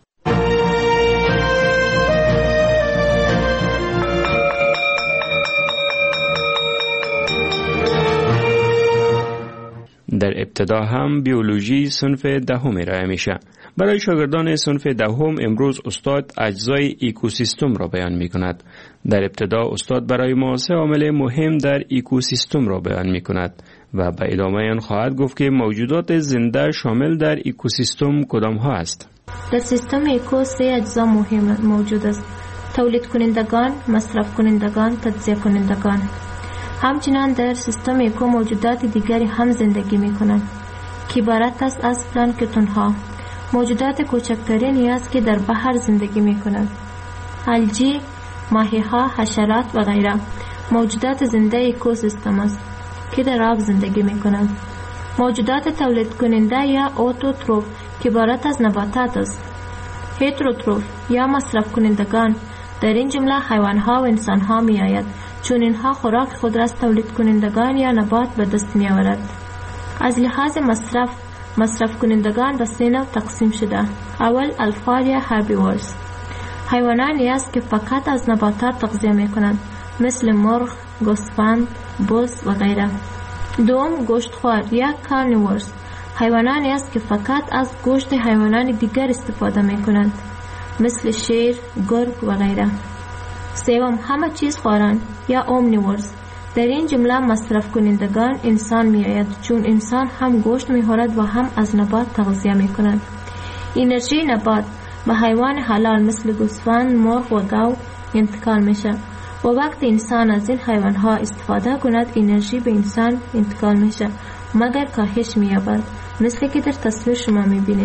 در ابتدا هم بیولوژی صنف 10 ارائه میشه. برای شاگردان صنف 10 امروز استاد اجزای اکوسیستم را بیان می کند. در ابتدا استاد برای ما 3 عامل مهم در اکوسیستم را بیان می کند و به ادامه آن خواهد گفت که موجودات زنده شامل در اکوسیستم کدام ها است. در سیستم اکو 3 اجزا مهم موجود است: تولید کنندگان، مصرف کنندگان، تجزیه کنندگان. همچنین در سیستم اکو موجودات دیگری هم زندگی می کنند که عبارت است از پلانکتون ها، موجودات کوچکترینی است که در بحر زندگی می کنند. الگی، ماهی‌ها، حشرات و غیره موجودات زنده اکوسیستم است که در آب زندگی می کنند. موجودات تولید کننده یا اوتوتروف که عبارت از نباتات است. هتروتروف یا مصرف کنندگان در این جمله حیوانها و انسانها می آید، چون اینها خوراک خود را از تولید کنندگان یا نبات به دست می آورد. از لحاظ مصرف کنندگان به 3 نوع تقسیم شده. اول الفار یا هربیورز، حیوانانی است که فقط از نباتات تغذیه می کنند، مثل مرغ، گوسفند، بز و غیره. دوم گوشتخوار یا کارنیورز، حیوانانی است که فقط از گوشت حیوانان دیگر استفاده می کنند، مثل شیر، گرگ و غیره. سوم همه چیز خواران یا اومنیورز، در این جمله مصرف کنندگان انسان می آید، چون انسان هم گوشت می خورد و هم از نبات تغذیه می کند. انرژی نبات به حیوان حلال مثل گوسفند، مرغ و گاو انتقال می شود و وقتی انسان از این حیوان ها استفاده کند انرژی به انسان انتقال می شود مگر کاهش می یابد، مثل که در تصویر شما می بینید.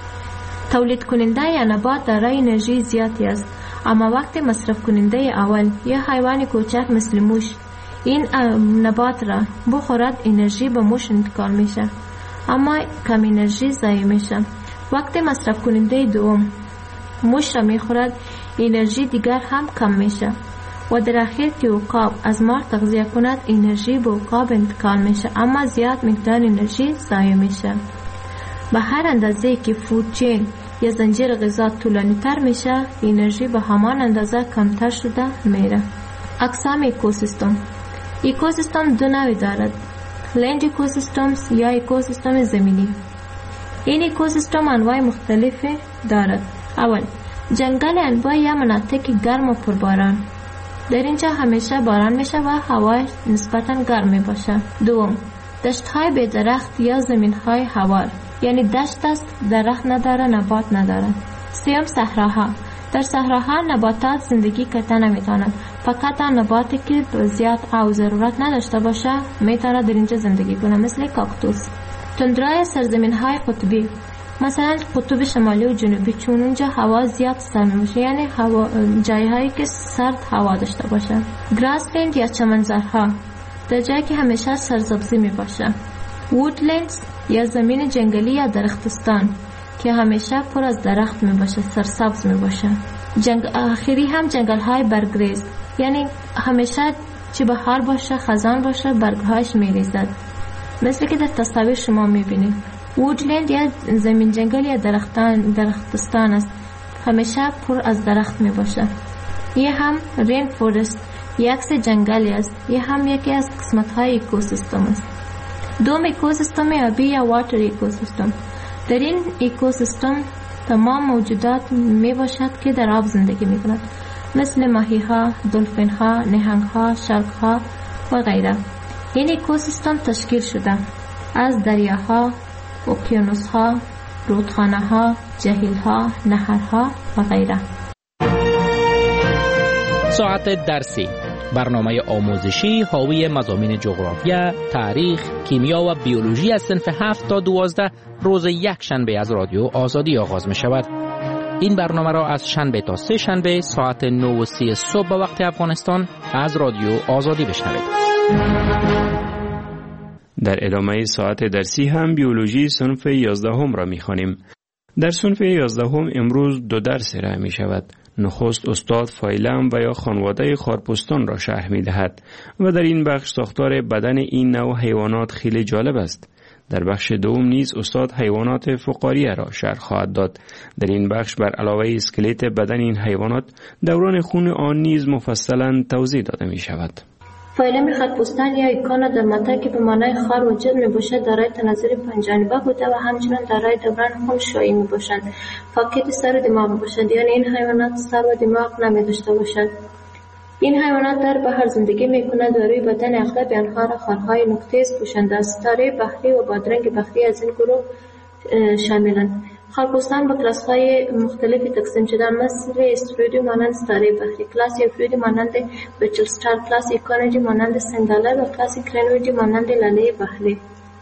تولید کننده یا نبات دارای انرژی زیادی است، اما وقتی مصرف کننده اول یا حیوان کوچک مثل موش این نبات را بخورد انرژی به موش انتقال می شود، اما کم انرژی ضایع می شود. وقتی مصرف کننده دوم موش را می خورد انرژی دیگر هم کم می شود و در اخیر که عقاب از مار تغذیه کند انرژی به عقاب انتقال می شود، اما زیاد مقدار انرژی ضایع می شود. به هر اندازه که فود چین یا زنجیر غذا طولانی تر می شود انرژی به همان اندازه کمتر شده می رود. اقسام اکوسیستم. اکوسیستم دو نوع دارد: لند اکوسیستمز یا اکوسیستم زمینی. این اکوسیستم انواع مختلفی دارد. اول جنگل انواع یا مناطق گرم و پرباران، در اینجا همیشه باران میشه و هوا نسبتاً گرم می باشه. دوم دشت های بی درخت یا زمین های هوار، یعنی دشت است درخت نداره نبات نداره. سوم صحراها، در صحراها نباتات زندگی کردن نمیتونند، فقط آن نباتی که زیاد آب ضرورت نداشته باشه میتونه در اینجا زندگی کنه، مثل کاکتوس. تندرای سرزمین های قطبی، مثلا قطب شمالی و جنوبی، چون اونجا هوا زیاد سرد میشه، یعنی جایی هایی که سرد هوا داشته باشه. گراسلند یا چمنزارها، در جایی که همیشه سرسبزی می باشه. وودلندز یا زمین جنگلی یا درختستان که همیشه پر از درخت می باشه، سرسبز می باشه. آخری هم جنگل های برگریز، یعنی همیشه چه بهار باشه خزان باشه برگهاش می ریزد، مثل که در تصاویر شما می بینید. وودلند یا زمین جنگل یا درختستان است، همیشه پر از درخت می باشه. یه هم رین فورست یک عکس جنگلی است، یه هم یکی از قسمت های اکوسیستم است. دوم اکوسیستم آبی یا واتر اکوسیستم، در این اکوسیستم تمام موجودات می باشد که در آب زندگی می کند، مثل ماهی ها، دلفین ها، نهنگ ها، شارک ها و غیره. این اکوسیستم تشکیل شده از دریاها، اقیانوس ها، رودخانه ها، جهیل ها، نهرها و غیره. ساعت درسی، برنامه آموزشی حاوی مضامین جغرافیا، تاریخ، کیمیا و بیولوژی از صنف 7 تا 12 روز یک شنبه از رادیو آزادی آغاز می شود. این برنامه را از شنبه تا سه شنبه ساعت 9:30 صبح به وقت افغانستان از رادیو آزادی بشنوید. در ادامه ساعت درسی هم بیولوژی صنف 11 را می خوانیم. در صنف 11 امروز 2 درس ارائه می شود. نخست استاد فایلم و یا خانواده خارپستان را شرح می دهد و در این بخش ساختار بدن این نوع حیوانات خیلی جالب است. در بخش دوم نیز استاد حیوانات فقاریه را شرح خواهد داد. در این بخش بر علاوه اسکلت بدن این حیوانات دوران خون آن نیز مفصلا توضیح داده می شود. فایلم خارپستان یا ایکانا در ماده که به معنای خار وجود می باشد دارای تناظر پنجانبه بوده و همچنین دارای دوران خون شایی می باشند. فقط سر و دماغ می باشد، یعنی این حیوانات سر و دماغ نمی داشته باشد. این حیوانات در بحر زندگی می کنند و روی بدن اغلب آنها را خارهای نقطه‌ای پوشانده است. ستاره بحری و بادرنگ بحری از این گروه شاملند. خارپستان به کلاس‌های مختلفی تقسیم شده، مثل استرویدی مانند ستاره بحری، کلاس افریدی مانند بچلستار، کلاس ایکانویدی مانند سنگالر و کلاس کرنویدی مانند لاله بحری.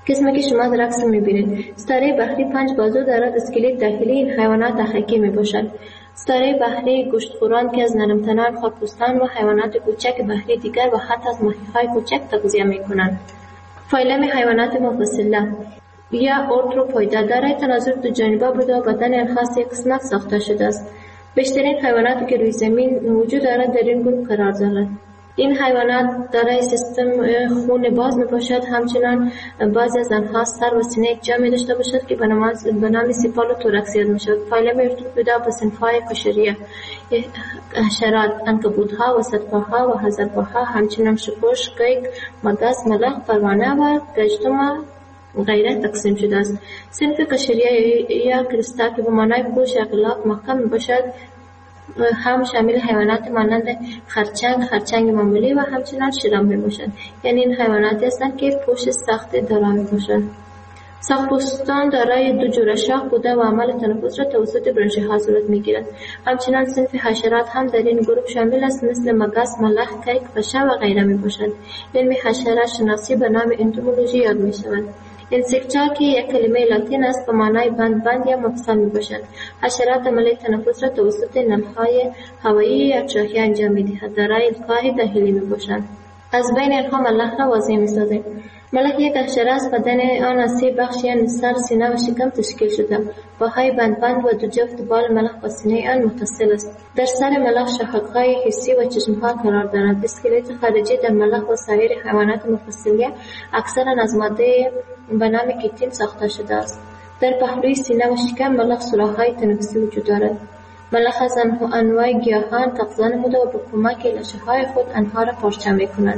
قسمی که شما در عکس میبینید. ستاره بحری 5 بازو دارد. اسکلت داخلی این حیوانات داخکی میباشد. ستاره بحری گوشتخوران که از نرمتنان، خاکپوستان و حیوانات کوچک بحری دیگر و حتی از ماهی‌های کوچک تغذیه میکنند. فایلم حیوانات مفصله یا ارتروپویدا دارای تناسب دو جانبه بوده و بدن آنها از یک قسمت ساخته شده است. بیشترین حیواناتی که روی زمین وجود دارد در این گروه قرار دارد. این حیوانات دارای سیستم خون باز می باشد. همچنان بعضی از آنها سر و سینه یک جا می داشته باشد که به نام سیپال و توراکس یاد می شود. فایلم ارتروپویدا به صنف‌های قشریه، حشرات، عنکبوت‌ها، وسط‌پاها و حذرپاها، همچنان شپش، قیق، مگس، ملخ، پروانه و گژدم غیره تقسیم شده است. صنف قشریه یا کریستا که به معنای پوش اغلاق محکم می باشد هم شامل حیوانات مانند خرچنگ معمولی و همچنان شیران می باشد. یعنی این حیواناتی هستند که پوش سخت دارا می باشد. ساق‌پوستان دارای 2 جوره شاخ بوده و عمل تنفس را توسط برانش‌ها صورت می‌گیرد. همچنان صنف حشرات هم در این گروه شامل است، مثل مگس، ملخ، کیک، پشه و غیره میباشد. علم حشرات شناسی به نام انتومولوژی یاد می‌شود. انسکتا که یک کلمه لاتین است به معنای بند یا مفصل میباشد. حشرات عمل تنفس را توسط نل‌های هوایی یا چاهی انجام می‌دهد. دارای القاء داخلی میباشند. از بین آنها ملخ را واضح می‌سازد. ملخ یک حشره است. بدن آن از 3 بخش یعنی سر، سینه و شکم تشکیل شده. پاهای بند و 2 جفت بال ملخ با سینه آن متصل است. در سر ملخ شاخک‌های حسی و چشم‌ها قرار دارد. اسکلت خارجی در ملخ و سایر حیوانات مفصلیه اکثرا از ماده به نام کیتین ساخته شده است. در پهلوی سینه و شکم ملخ سوراخ‌های تنفسی وجود دارد. ملخ از انواع گیاهان تغذیه نموده و به کمک لاشه‌های خود آنها را پارچه می‌کند.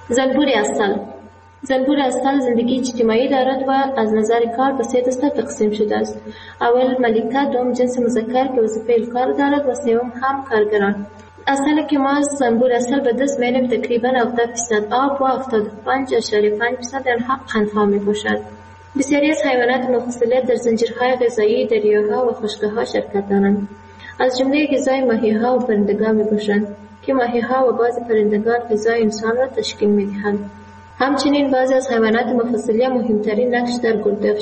زنبور استال زندگی اجتماعی دارد و از نظر کار به 3 دسته تقسیم شده است. اول ملکه، دوم جنس مذکر که وظیفه کار دارد و سوم هم کارگران. اصل که ما زنبور استال به دست می‌آوریم تقریباً 70% آب و 75.5% آنها قندها می‌باشد. بسیاری از حیوانات مفصله در زنجیرهای غذایی دریاها و خشک‌ها شرکت دارند. از جمله غذای ماهی‌ها و پرندگان می‌باشند که ماهی‌ها و بعضی پرندگان غذای انسان را تشکیل می‌دهند. همچنین بعضی از حیوانات مفصلیه مهمترین نقش در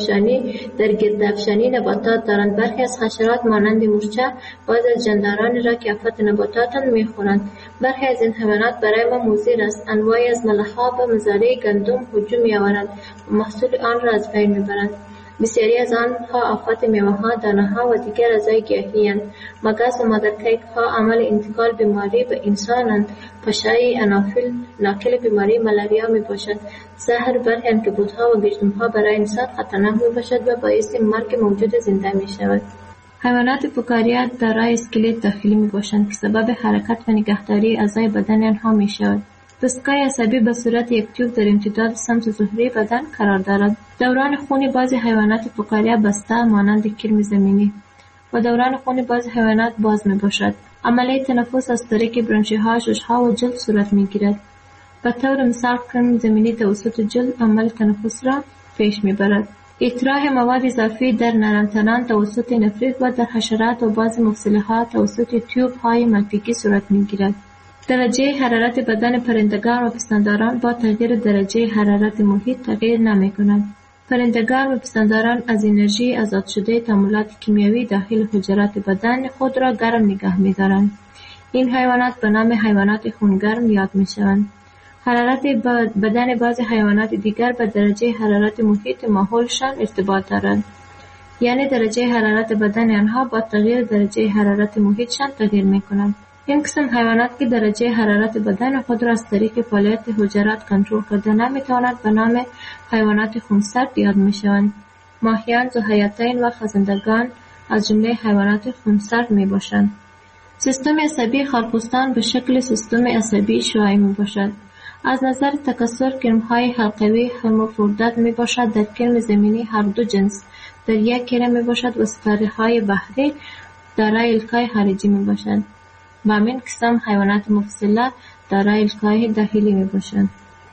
گردافشانی نباتات دارند. برخی از حشرات مانند مورچه بعضی از جاندارانی را که آفت نباتات می‌خورند. برخی از این حیوانات برای ما مضر است. انواعی از ملخ‌ها به مزارع گندم هجوم می‌آورند و محصول آن را از بین می‌برند. بسیاری از آنها آفت میوه‌ها، دانه‌ها و دیگر اعضای گیاهی‌اند. مگس و مادرکیک‌ها عامل انتقال بیماری به انسانند. پشه انافیل ناقل بیماری ملاریا میباشد. زهر برخی عنکبوت‌ها و گژدم‌ها برای انسان خطرناک میباشد و باعث مرگ موجود زنده میشود. حیوانات فکاریه دارای اسکلت داخلی میباشند که سبب حرکت و نگهداری اعضای بدن آنها میشود. دستگاه عصبی به صورت یک تیوب در امتداد سمت ظهری بدن قرار دارد. دوران خون بعضی حیوانات فکاریه بسته مانند کرم زمینی و دوران خون بعضی حیوانات باز می باشد. عملیه تنفس از طریق برانشی‌ها، شش‌ها و جلد صورت می گیرد. به طور مثال کرم زمینی توسط جلد عمل تنفس را پیش می برد. اطراح مواد اضافی در نرمتنان توسط نفریت و در حشرات و بعضی مفصل‌ها توسط تیوب های ملفیکی صورت می گیرد. درجه حرارت بدن پرندگان و پستانداران با تغییر درجه حرارت محیط تغییر نمی کنند. پرندگان و پستانداران از انرژی آزاد شده تعاملات کیمیایی داخل حجرات بدن خود را گرم نگه می دارند. این حیوانات به نام حیوانات خونگرم یاد می شوند. حرارت بدن بعضی حیوانات دیگر به درجه حرارت محیط ماحولشان ارتباط دارد. یعنی درجه حرارت بدن آنها با تغییر درجه حرارت محیطشان تغییر می کنند. این قسم حیوانات که درجه حرارت بدن خود را از طریق فعالیت حجرات کنترل کرده نمی‌توانند به نام حیوانات خونسرد یاد می‌شوند. ماهیان، ذوحیاتین و خزندگان از جمله حیوانات خونسرد میباشند. سیستم عصبی خارپوستان به شکل سیستم عصبی شعاعی میباشد. از نظر تکثر کرم‌های حلقوی هرمافرودیت میباشد. در کرم زمینی هر دو جنس در یک کرم میباشد و ستاره‌های بحری دارای القای خارجی میباشند. با همین قسم حیوانات مفصله دارای القای داخلی میباشند.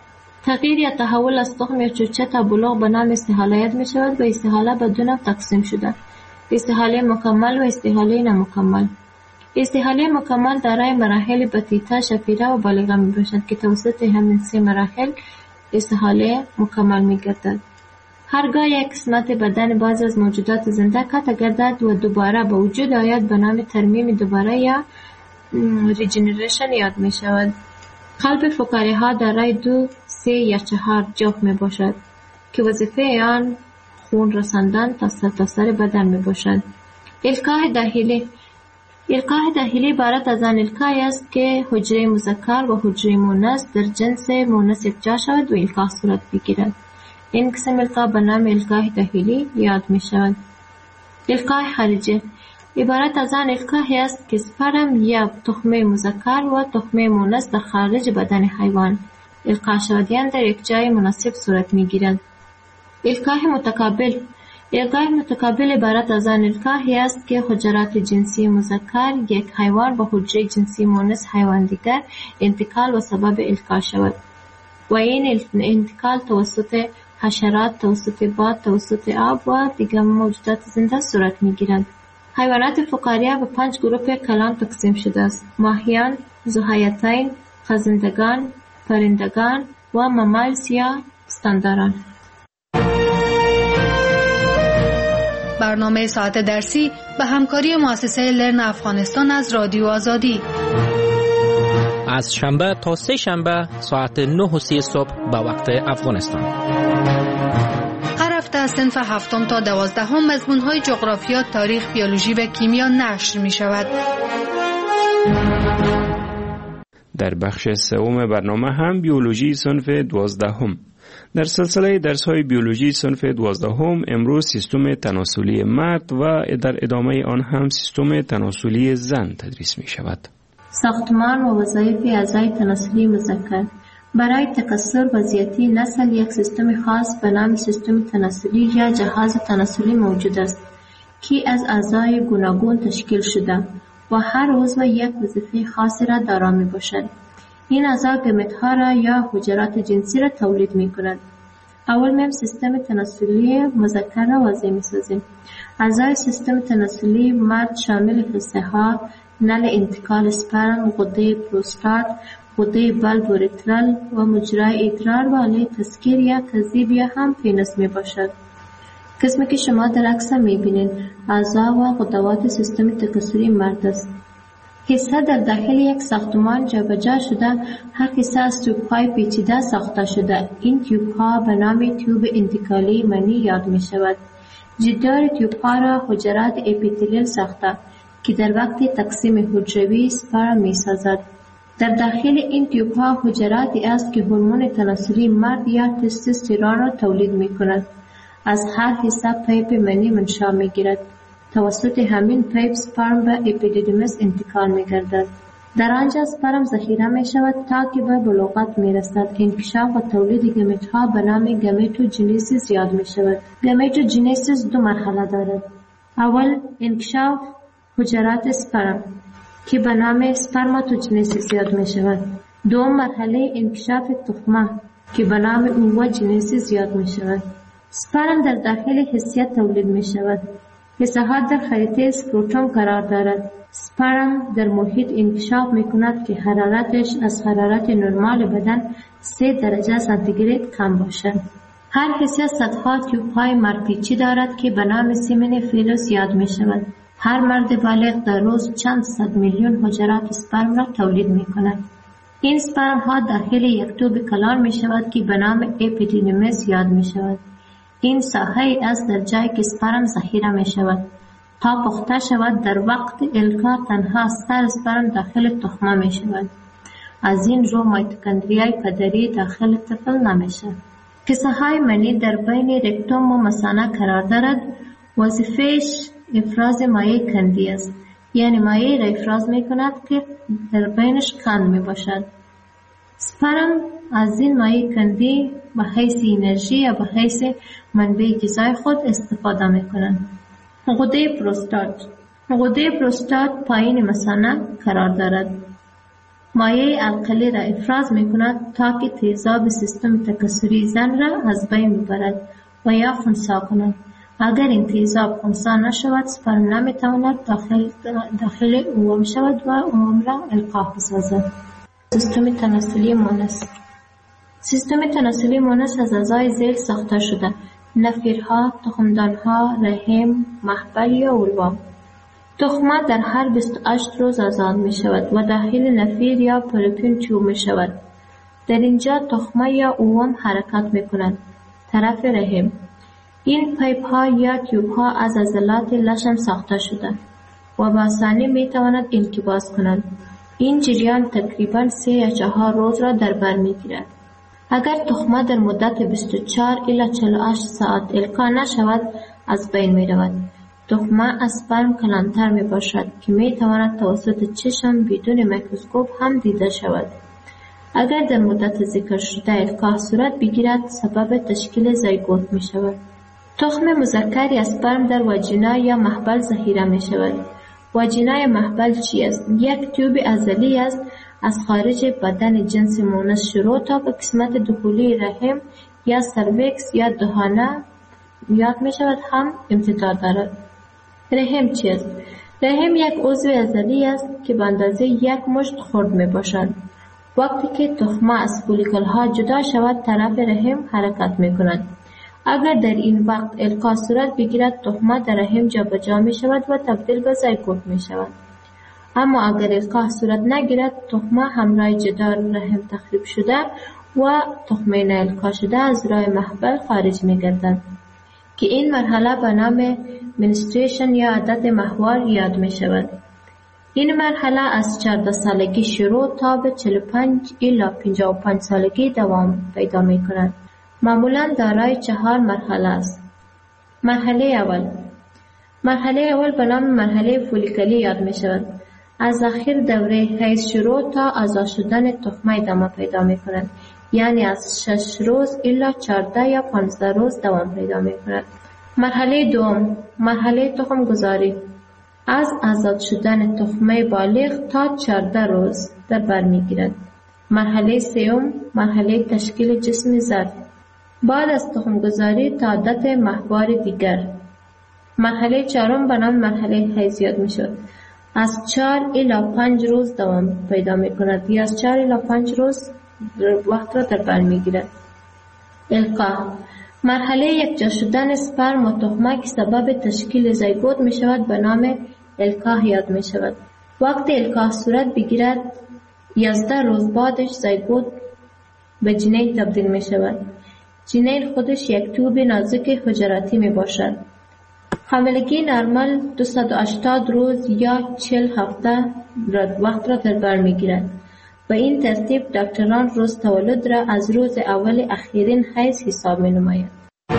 تغییر یا تحول از تخم یا چوچه تا بلوغ به نام استحاله یاد می شود و استحاله به دو نوع تقسیم شده: استحاله مکمل و استحاله نامکمل. استحاله مکمل دارای مراحل بطیطه، شفیره و بالغه می باشد که توسط همین سه مراحل استحاله مکمل می گردد. هرگاه یک قسمت بدن بعض از موجودات زنده قطع گردد و دوباره به وجود آید به نام ترمیم دوباره یا ریجنریشن یاد می شود. قلب فقاریه ها دارای 2، 3 یا 4 جوف می باشد که وظیفه آن خون رساندن تا سرتاسر بدن می باشد. القاح داخلی عبارت از آن القاحی است که حجره مذکر و حجره مؤنث در جنس مؤنث یکجا شود و القاح صورت بگیرد. این قسم القاح به نام القاح داخلی یاد می شود. القاح خارجی عبارت از آن القاحی است که سپرم یا تخمه مذکر و تخمه مؤنث در خارج بدن حیوان القاح شدیان در یک جای مناسب صورت می گیرد. القاح متقابل عبارت از آن القاحی است که حجرات جنسی مذکر یک حیوان با حجره جنسی مؤنث حیوان دیگر انتقال و سبب القاح شود و این انتقال توسط حشرات، توسط باد، توسط آب و دیگر موجودات زنده صورت می گیرد. حیوانات فقاریه به 5 گروه کلان تقسیم شده است: ماهیان، ذوحیاتین، خزندگان، پرندگان و ممالس یا پستانداران. برنامه ساعت درسی به همکاری مؤسسه لرن افغانستان از رادیو آزادی از شنبه تا 3 شنبه ساعت 9:30 صبح به وقت افغانستان. هر هفته از صنف 7 تا 12 مضمون‌های جغرافیا، تاریخ، بیولوژی و کیمیا نشر می شود. در بخش سوم برنامه هم بیولوژی صنف 12. در سلسله درس‌های بیولوژی صنف 12 امروز سیستم تناسلی مرد و در ادامه آن هم سیستم تناسلی زن تدریس می شود. ساختمان و وظایف اعضای تناسلی مذکر. برای تکثر و زیاتی نسل یک سیستم خاص به نام سیستم تناسلی یا جهاز تناسلی موجود است که از اعضای گوناگون تشکیل شده و هر عضو یک وظیفه خاصی را دارا می باشد. این اعضا گمت‌ها را یا حجرات جنسی را تولید می کند. اول میم سیستم تناسلی مذکر را واضح می سازیم. اعضای سیستم تناسلی مرد شامل حصه ها، نل انتقال اسپرم، غده پروستات، غده بلب اریترال و مجرای ادرار و آله تسکیر یا تذیب یا هم پینس می باشد. قسمی که شما در عکس می بینید اعضا و غدوات سیستم تکثری مرد است. حصه در داخل یک ساختمان جابجا شده، هر حصه از تیوب‌های پیچیده ساخته شده. این تیوب‌ها به نام تیوب انتقالی منی یاد می شود. جدار تیوب‌ها را حجرات اپیتلیل ساخته که در وقت تقسیم حجروی سپرم می سازد. در داخل این تیوب‌ها حجراتی است که هورمون تناسلی مرد یا تستوسترون را تولید می کند. از هر حصه پیپ منی منشأ می گیرد. توسط همین پیپ سپرم به اپیدیدیمس انتقال می گردد. در آنجا سپرم ذخیره می شود تا که به بلوغت می رسد. انکشاف و تولید گمیت ها به نام گمیتوجنیسیس یاد می شود. گمیتوجنیسیس 2 مرحله دارد. اول انکشاف حجرات سپرم که به نام سپرماتوجنیسیس یاد می شود. دوم مرحله انکشاف تخمه که به نام اووجنیسیس یاد می شود. سپرم در داخل حسیه تولید می شود. حصه ها در خریطه اسکروتوم قرار دارد. سپرم در محیط انکشاف می کند که حرارتش از حرارت نرمال بدن 3 درجه سانتیگراد کم باشد. هر حصه صدها تیوب های مرپیچی دارد که به نام سیمن فیلوس یاد می شود. هر مرد بالغ در روز چند صد میلیون حجرات سپرم را تولید می کند. این سپرم ها داخل یک توب کلان می شود که به نام اپیدیدیمس یاد می شود. این ساحه است در جایی که سپرم ذخیره می شود. تا پخته شود در وقت القا تنها سر سپرم داخل تخمه می شود. از این رو مایتوکندریای پدری داخل طفل نمیشه. حصه های منی در بین رکتوم و مثانه قرار دارد. وظیفهش افراز مایع کندی است. یعنی مایع را افراز می کند که در بینش کند می باشد. سپرم از این مایع کندی به حیث انرژی یا به حیث منبع غذای خود استفاده می کنند. غده پروستات پایین مثانه قرار دارد. مایع القلی را افراز می کند تا که تیزاب سیستم تکثری زن را از بین ببرد و یا خنثی کند. اگر این تیزاب خنثی نشود سپرم نمی تواند داخل اوم شود و اوم را القاح بسازد. سیستم تناسلی مؤنث. سیستم تناسلی مؤنث از اعضای ذیل ساخته شده. نفیرها، تخمدانها، رحم، محبل یا اولوام. تخمه در هر 28 روز آزاد می شود و داخل نفیر یا پروپین چوب می شود. در اینجا تخمه یا اوام حرکت می کنند طرف رحم. این پیپ ها یا تیوب ها از عضلات لشم ساخته شده و با آسانی می تواند انقباض کنند. این جریان تقریبا 3 یا 4 روز را در بر می گیرد. اگر تخمه در مدت 24 الی 48 ساعت القا نشود از بین می رود. تخمه اسپرم کلانتر می باشد که می تواند توسط چشم بدون میکروسکوپ هم دیده شود. اگر در مدت ذکر شده القاح صورت بگیرد سبب تشکیل زیگوت می شود. تخم مذکر اسپرم در واژینا یا محبل ذخیره می شود. واژینا یا محبل چی است؟ یک تیوب عضلی است از خارج بدن جنس مونس شروع تا به قسمت دخولی رحم یا سرویکس یا دهانه یاد می شود هم امتداد دارد. رحم چی است؟ رحم یک عضو عضلی است که به اندازه 1 مشت خرد می باشد. وقتی که تخمه از فولیکل ها جدا شود طرف رحم حرکت می کند. اگر در این وقت القاح صورت بگیرد تخمه در رحم جابجا می شود و تبدیل به زیگوت می شود. اما اگر القاح صورت نگیرد تخمه همراه جدار رحم تخریب شده و تخمه نالقاح شده از راه محبل خارج می گردد که این مرحله به نام منستریشن یا عادت ماهوار یاد می شود. این مرحله از 14 سالگی شروع تا به 45 الی 55 سالگی دوام پیدا می کند. معمولاً دارای 4 مرحله است. مرحله اول به نام مرحله فولیکلی یاد می شود. از آخر دوره حیض شروع تا آزاد شدن تخمه ادامه پیدا می کند. یعنی از 6 روز الی 14 یا 15 روز دوام پیدا می کند. مرحله دوم، مرحله تخم گذاری، از آزاد شدن تخمه بالغ تا 14 روز در بر می گیرد. مرحله سوم، مرحله تشکیل جسم زرد، بعد از تخم گذاری تا عادت ماهوار دیگر. مرحله چهارم به نام مرحله حیض یاد می شود. از 4 الی 5 روز دوام پیدا می کند یا از 4 الی 5 روز وقت را در بر می گیرد. القاح، مرحله یکجا شدن اسپرم و تخمه که سبب تشکیل زیگوت می شود به نام القاح یاد می شود. وقتی القاح صورت بگیرد 11 روز بعدش زیگوت به جنین تبدیل می شود. جنین خودش یک توب نازک حجراتی می باشد. حاملگی نرمال 280 روز یا 40 هفته وقت را در بر می گیرد. به این ترتیب دکتران روز تولد را از روز اول اخیرین حیض حساب می نماید.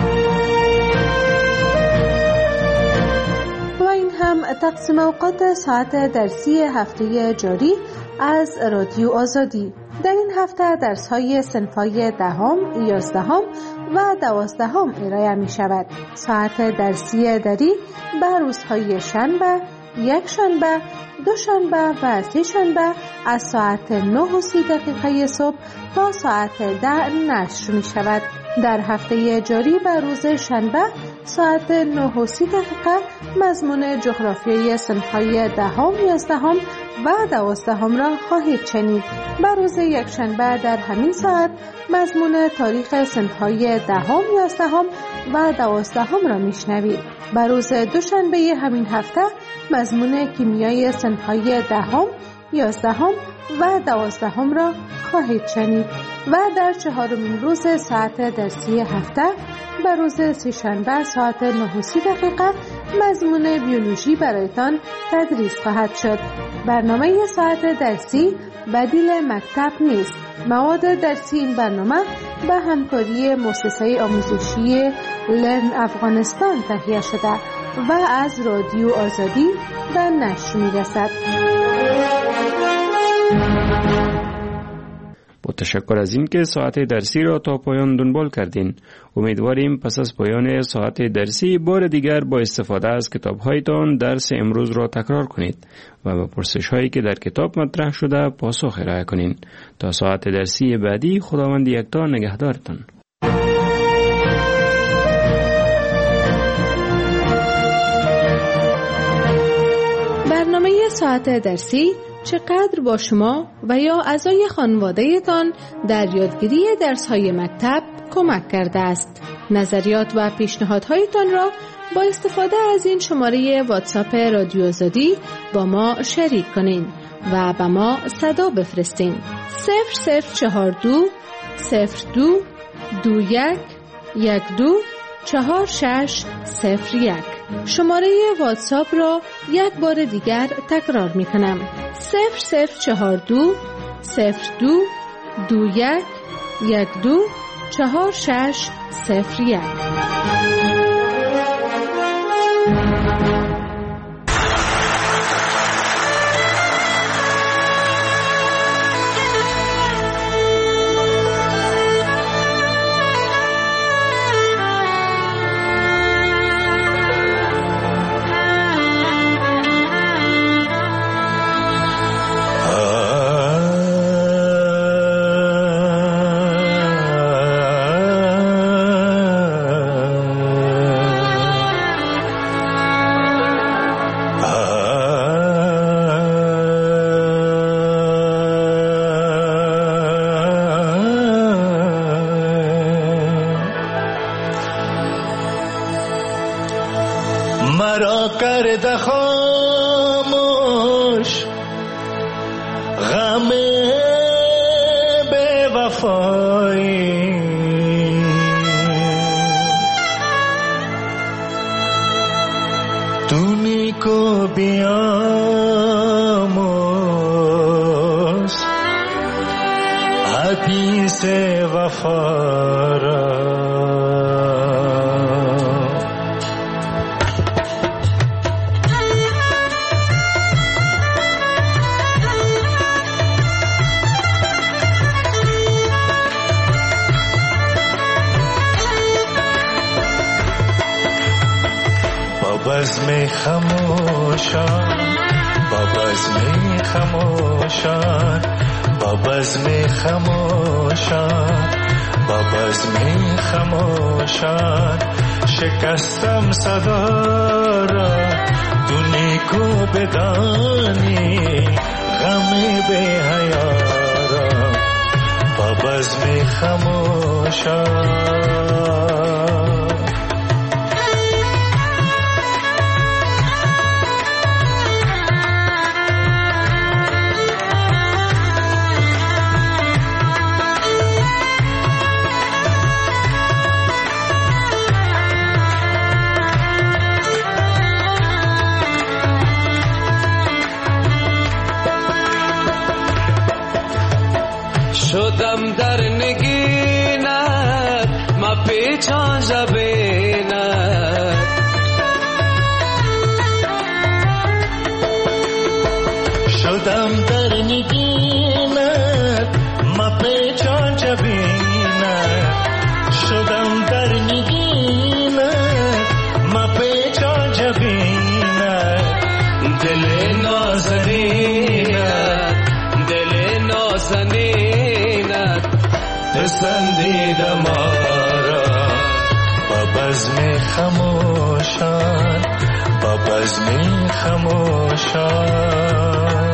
و این هم تقسیم اوقات ساعت درسی هفته جاری از رادیو آزادی. در این هفته درس‌های صنف‌های 10، 11 و 12 ارائه می شود. ساعت درسی دری به روزهای شنبه، یک شنبه، دو شنبه و سه شنبه از ساعت 9:30 صبح تا ساعت 10 نشر می شود. در هفته جاری به روز شنبه ساعت 9:30 مضمون جغرافیای صنف‌های 10، 11 و 12 را خواهید شنید. به روز یک شنبه در همین ساعت مضمون تاریخ صنف‌های 10، 11 و 12 را میشنوید. به روز دوشنبه همین هفته مضمون کیمیای صنف‌های 10، 11 و 12 را خواهید شنید و در 4مین روز ساعت درسی هفته به روز سه‌شنبه ساعت 9:30 مضمون بیولوژی برایتان تدریس خواهد شد. برنامه ساعت درسی بدیل مکتب نیست. مواد درسی این برنامه به همکاری مؤسسه آموزشی لرن افغانستان تهیه شده و از رادیو آزادی به نشر می‌رسد. با تشکر از این که ساعت درسی را تا پایان دنبال کردین. امیدواریم پس از پایان ساعت درسی بار دیگر با استفاده از کتاب‌هایتان درس امروز را تکرار کنید و به پرسش‌هایی که در کتاب مطرح شده پاسخ ارائه کنین. تا ساعت درسی بعدی خداوند یکتا نگهدارتان. برنامه ساعت درسی چقدر با شما و یا اعضای خانواده‌تان در یادگیری درس‌های مکتب کمک کرده است؟ نظریات و پیشنهادهایتان را با استفاده از این شماره واتساپ رادیو آزادی با ما شریک کنین و به ما صدا بفرستین. 0042 02 21 12 4601. شماره واتساپ را یک بار دیگر تکرار می کنم. 0042 02 21 12 4601. مرا کرده خاموش غم بے وفایی، تونی کو بیاموز حدیث وفا را. بزم خموشان، با بزم خموشان، با بزم خموشان، با بزم خموشان، شکستم صدا را، تو نیکو بدانی غم بی حیا را. با بزم خموشان، شدم در نگینت ما پیچان جبینت، شدم در نگینت ما پیچان جبینت، شدم در نگینت ما پیچان جبینت، دل نازنینت دل نازنینت پسندیدم آرا. با بزم خموشان، با بزم خموشان،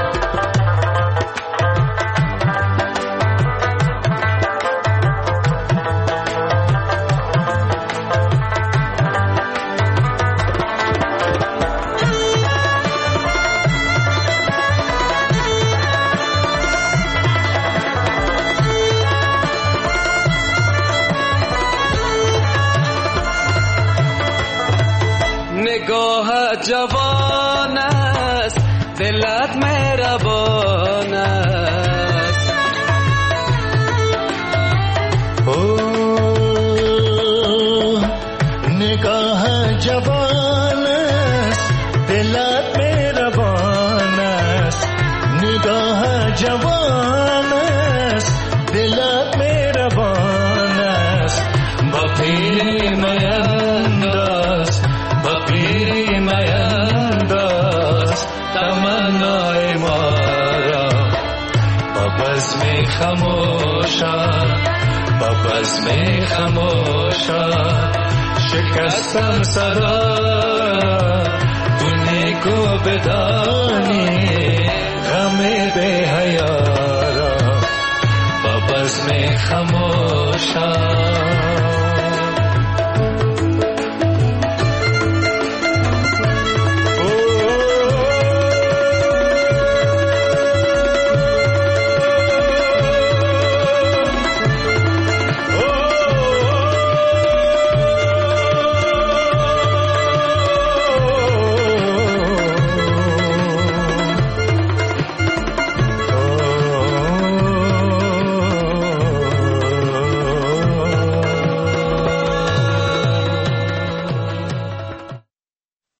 نگاه جوان است دلت مهربان است، نگاه جوان است دلت مهربان است، نگاه جوان است دلت مهربان است. با پیری مینداز، با پیری مینداز تمنای ما را. با بزم خموشان، با بزم خموشان، شکستم صدا تو نیکو بدانی غم بی حیا را. با بزم خموشان